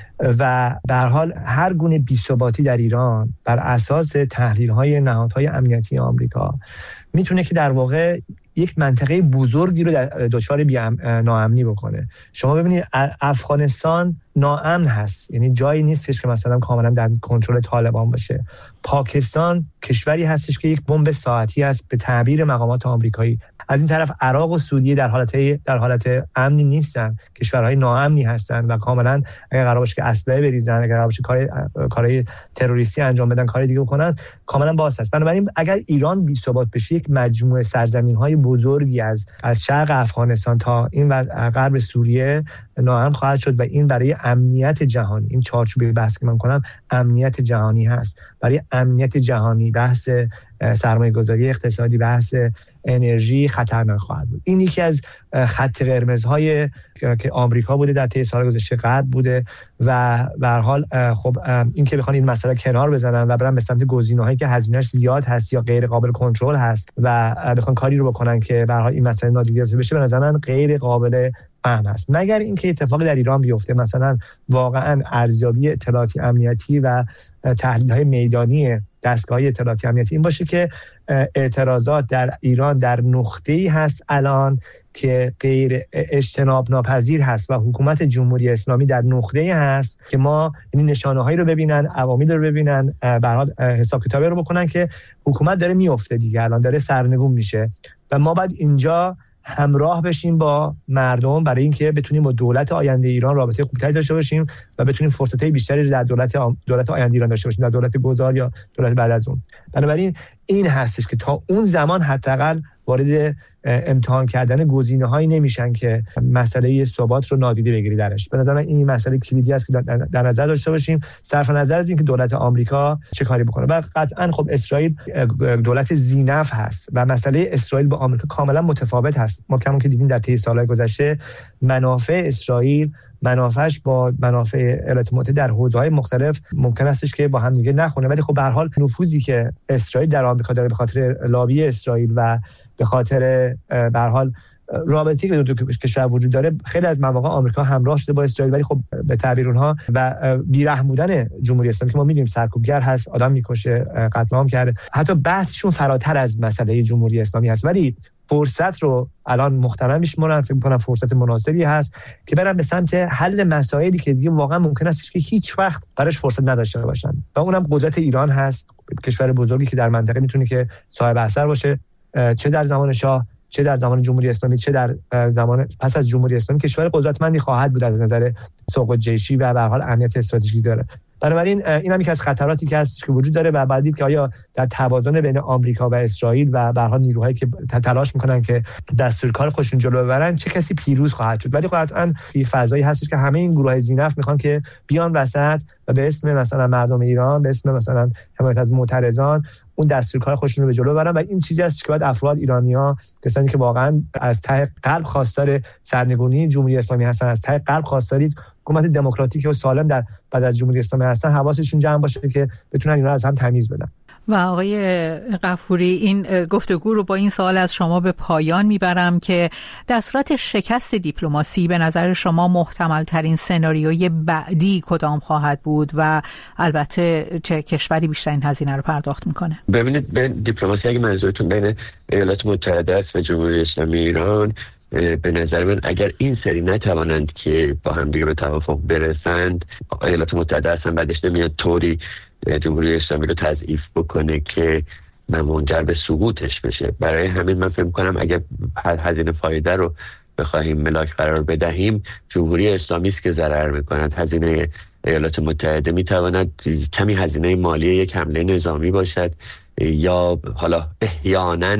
S10: و به هر حال هر گونه بی‌ثباتی در ایران بر اساس تحلیل‌های نهادهای امنیتی آمریکا میتونه که در واقع یک منطقه بزرگی رو دچار ناامنی بکنه. شما ببینید افغانستان ناامن هست، یعنی جایی نیستش که مثلا کاملا در کنترل طالبان باشه. پاکستان کشوری هستش که یک بمب ساعتی است به تعبیر مقامات آمریکایی. از این طرف عراق و سوریه در حالت امنی نیستن، کشورهای ناامنی هستن و کاملا اگر قرار باشه که اسلحه بریزن، اگر قرار باشه کارهای تروریستی انجام بدن، کار دیگه بکنن، کاملا باز هست. بنابراین اگر ایران بی ثبات بشه، یک مجموعه سرزمین‌های بزرگی از شرق افغانستان تا این و غرب سوریه ناامن خواهد شد و این برای امنیت جهانی، این چارچوبی بحث که من کنم امنیت جهانی هست. برای امنیت جهانی بحث سرمایه‌گذاری اقتصادی، بحث انرژی خطرناک خواهد بود. این یکی از خط قرمزهای که آمریکا بوده در طی سال گذشته، غرب بوده و به هر حال خب این که بخوان این مسئله کنار بزنن و برن به سمت گزینه‌هایی که هزینه‌اش زیاد هست یا غیر قابل کنترل هست و بخوان کاری رو بکنن که به هر حال این مسئله نادیده گرفته بشه، به نظر من غیر قابل فهم هست. مگر اینکه اتفاقی در ایران بیفته، مثلا واقعا ارزیابی اطلاعاتی امنیتی و تحلیل‌های میدانی دستگاه‌های اطلاعاتی امنیتی این باشه که اعتراضات در ایران در نقطه‌ای هست الان که غیر اجتناب ناپذیر هست و حکومت جمهوری اسلامی در نقطه‌ای هست که ما این نشانه‌هایی رو ببینن، عوامل رو ببینن، به هر حال حساب کتابی رو بکنن که حکومت داره میفته دیگه، الان داره سرنگون میشه و ما باید اینجا همراه بشیم با مردم برای اینکه بتونیم با دولت آینده ایران رابطه خوبتری داشته باشیم و بتونیم فرصت‌های بیشتری در دولت آینده ایران داشته باشیم، در دولت گذار یا دولت بعد از اون. بنابراین این هستش که تا اون زمان حداقل وارد امتحان کردن گزینه‌هایی نمیشن که مسئله ثبات رو نادیده بگیری درش. به نظر من این مسئله کلیدی است که در نظر داشته باشیم، صرف نظر از اینکه دولت آمریکا چه کاری بکنه. و قطعاً خب اسرائیل دولت ذی‌نفع هست و مسئله اسرائیل با آمریکا کاملا متفاوت هست. ما کمون که دیدیم در طی سال‌های گذشته منافع اسرائیل منافعش با منافع ایالات متحده در حوزه‌های مختلف ممکن استش که با هم دیگه نخونه، ولی خب به هر حال نفوذی که اسرائیل در آمریکا داره به خاطر لابی اسرائیل و به خاطر به هر حال رابطه‌ای که دو کشور وجود داره، خیلی از مواقع آمریکا همراه شده با اسرائیل، ولی خب به تعبیر اونها و بی‌رحم بودن جمهوری اسلامی که ما می‌دونیم سرکوبگر هست، آدم می‌کشه، قتل عام کرده، حتی بحثشون فراتر از مسئله جمهوری اسلامی هست، ولی فرصت رو الان محترم میشمارن، فکر می‌کنم فرصت مناسبی هست که برن به سمت حل مسائلی که دیگه واقعا ممکن است که هیچ وقت براش فرصت نداشته باشن و اونم قدرت ایران هست، کشور بزرگی که در منطقه میتونه که صاحب اثر باشه، چه در زمان شاه، چه در زمان جمهوری اسلامی، چه در زمان پس از جمهوری اسلامی، کشور قدرتمندی خواهد بود از نظر سوق جیشی و به هر حال امنیت استراتژیکی داره. بنابراین این هم یکی از خطراتی که هست که وجود داره و بعد دید که آیا در توازن بین آمریکا و اسرائیل و به هر حال نیروهایی که تلاش میکنن که دستورکار خودشون جلو ببرن چه کسی پیروز خواهد شد. ولی قطعاً این فضایی هستش که همه این گروهای ذی‌نفع میخوان که بیان وسط و به اسم مثلا مردم ایران، به اسم مثلا حمایت از معترضان اون دستورکار خودشون رو به جلو ببرن و این چیزی است که باید افراد ایرانی‌ها، کسانی که واقعا از ته قلب خواستار سرنگونی جمهوری اسلامی هستن، از ته قلب خواستار حکومت دموکراتیک و سالم در بعد از جمهوری اسلامی هستن، حواسشون جمع باشه که بتونن اینا از هم تمیز بدن.
S8: و آقای غفوری، این گفتگو رو با این سوال از شما به پایان میبرم که در صورت شکست دیپلماسی به نظر شما محتمل ترین سناریوی بعدی کدام خواهد بود و البته چه کشوری بیشتر این هزینه رو پرداخت میکنه؟
S9: ببینید، به دیپلماسی اگه منظورتون بین ایالات متحده است و جمهوری اسلامی ایران، به نظر من اگر این سری نتوانند که با هم دیگه به توافق برسند، ایالات متحده اصلا بعدش نمیاد طوری جمهوری اسلامی رو تضعیف بکنه که منجر به سقوطش بشه. برای همین من فکر می‌کنم اگر هزینه فایده رو بخواهیم ملاک قرار بدهیم، جمهوری اسلامی است که ضرر می‌کند. هزینه ایالات متحده می‌تواند کمی هزینه مالی یک حمله نظامی باشد یا حالا احیانا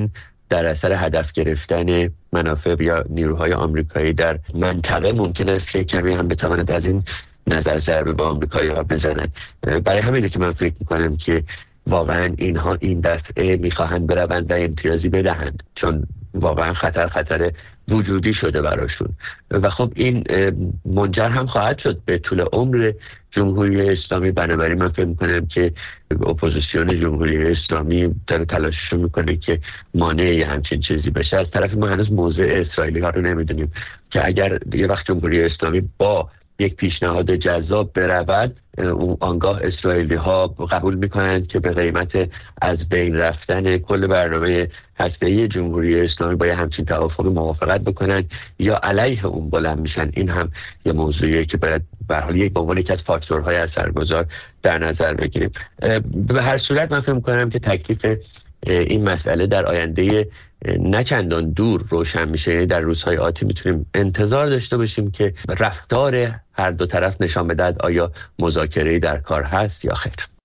S9: در اثر هدف گرفتن منافع یا نیروهای آمریکایی در منطقه ممکن است که کمی هم بتواند از این نظر ضربه به آمریکایی‌ها بزنند. برای همینه که من فکر می‌کنم که واقعا اینها این دفعه می‌خواهند بروند و امتیازی بدهند، چون واقعا خطر وجودی شده براشون و خب این منجر هم خواهد شد به طول عمر جمهوری اسلامی. بنابراین من فکر می‌کنم که اپوزیسیون جمهوری اسلامی داره تلاشش میکنه که مانع همچین چیزی بشه. از طرف ما هنوز موضع اسرائیلی ها رو نمیدونیم که اگر یه وقت جمهوری اسلامی با یک پیشنهاد جذاب برود، آنگاه اسرائیلی ها قبول میکنند که به قیمت از بین رفتن کل برنامه هسته‌ای جمهوری اسلامی با همچین توافق موافقت بکنند یا علیه اون بلند میشن. این هم یه موضوعیه که باید به هر حال یک عنوان یکی از فاکتورهای اثرگذار در نظر بگیریم. به هر صورت من فکر میکنم که تکلیف این مسئله در آینده نه چندان دور روشن میشه. در روزهای آتی میتونیم انتظار داشته باشیم که رفتار هر دو طرف نشان بدهد آیا مذاکره‌ای در کار هست یا خیر.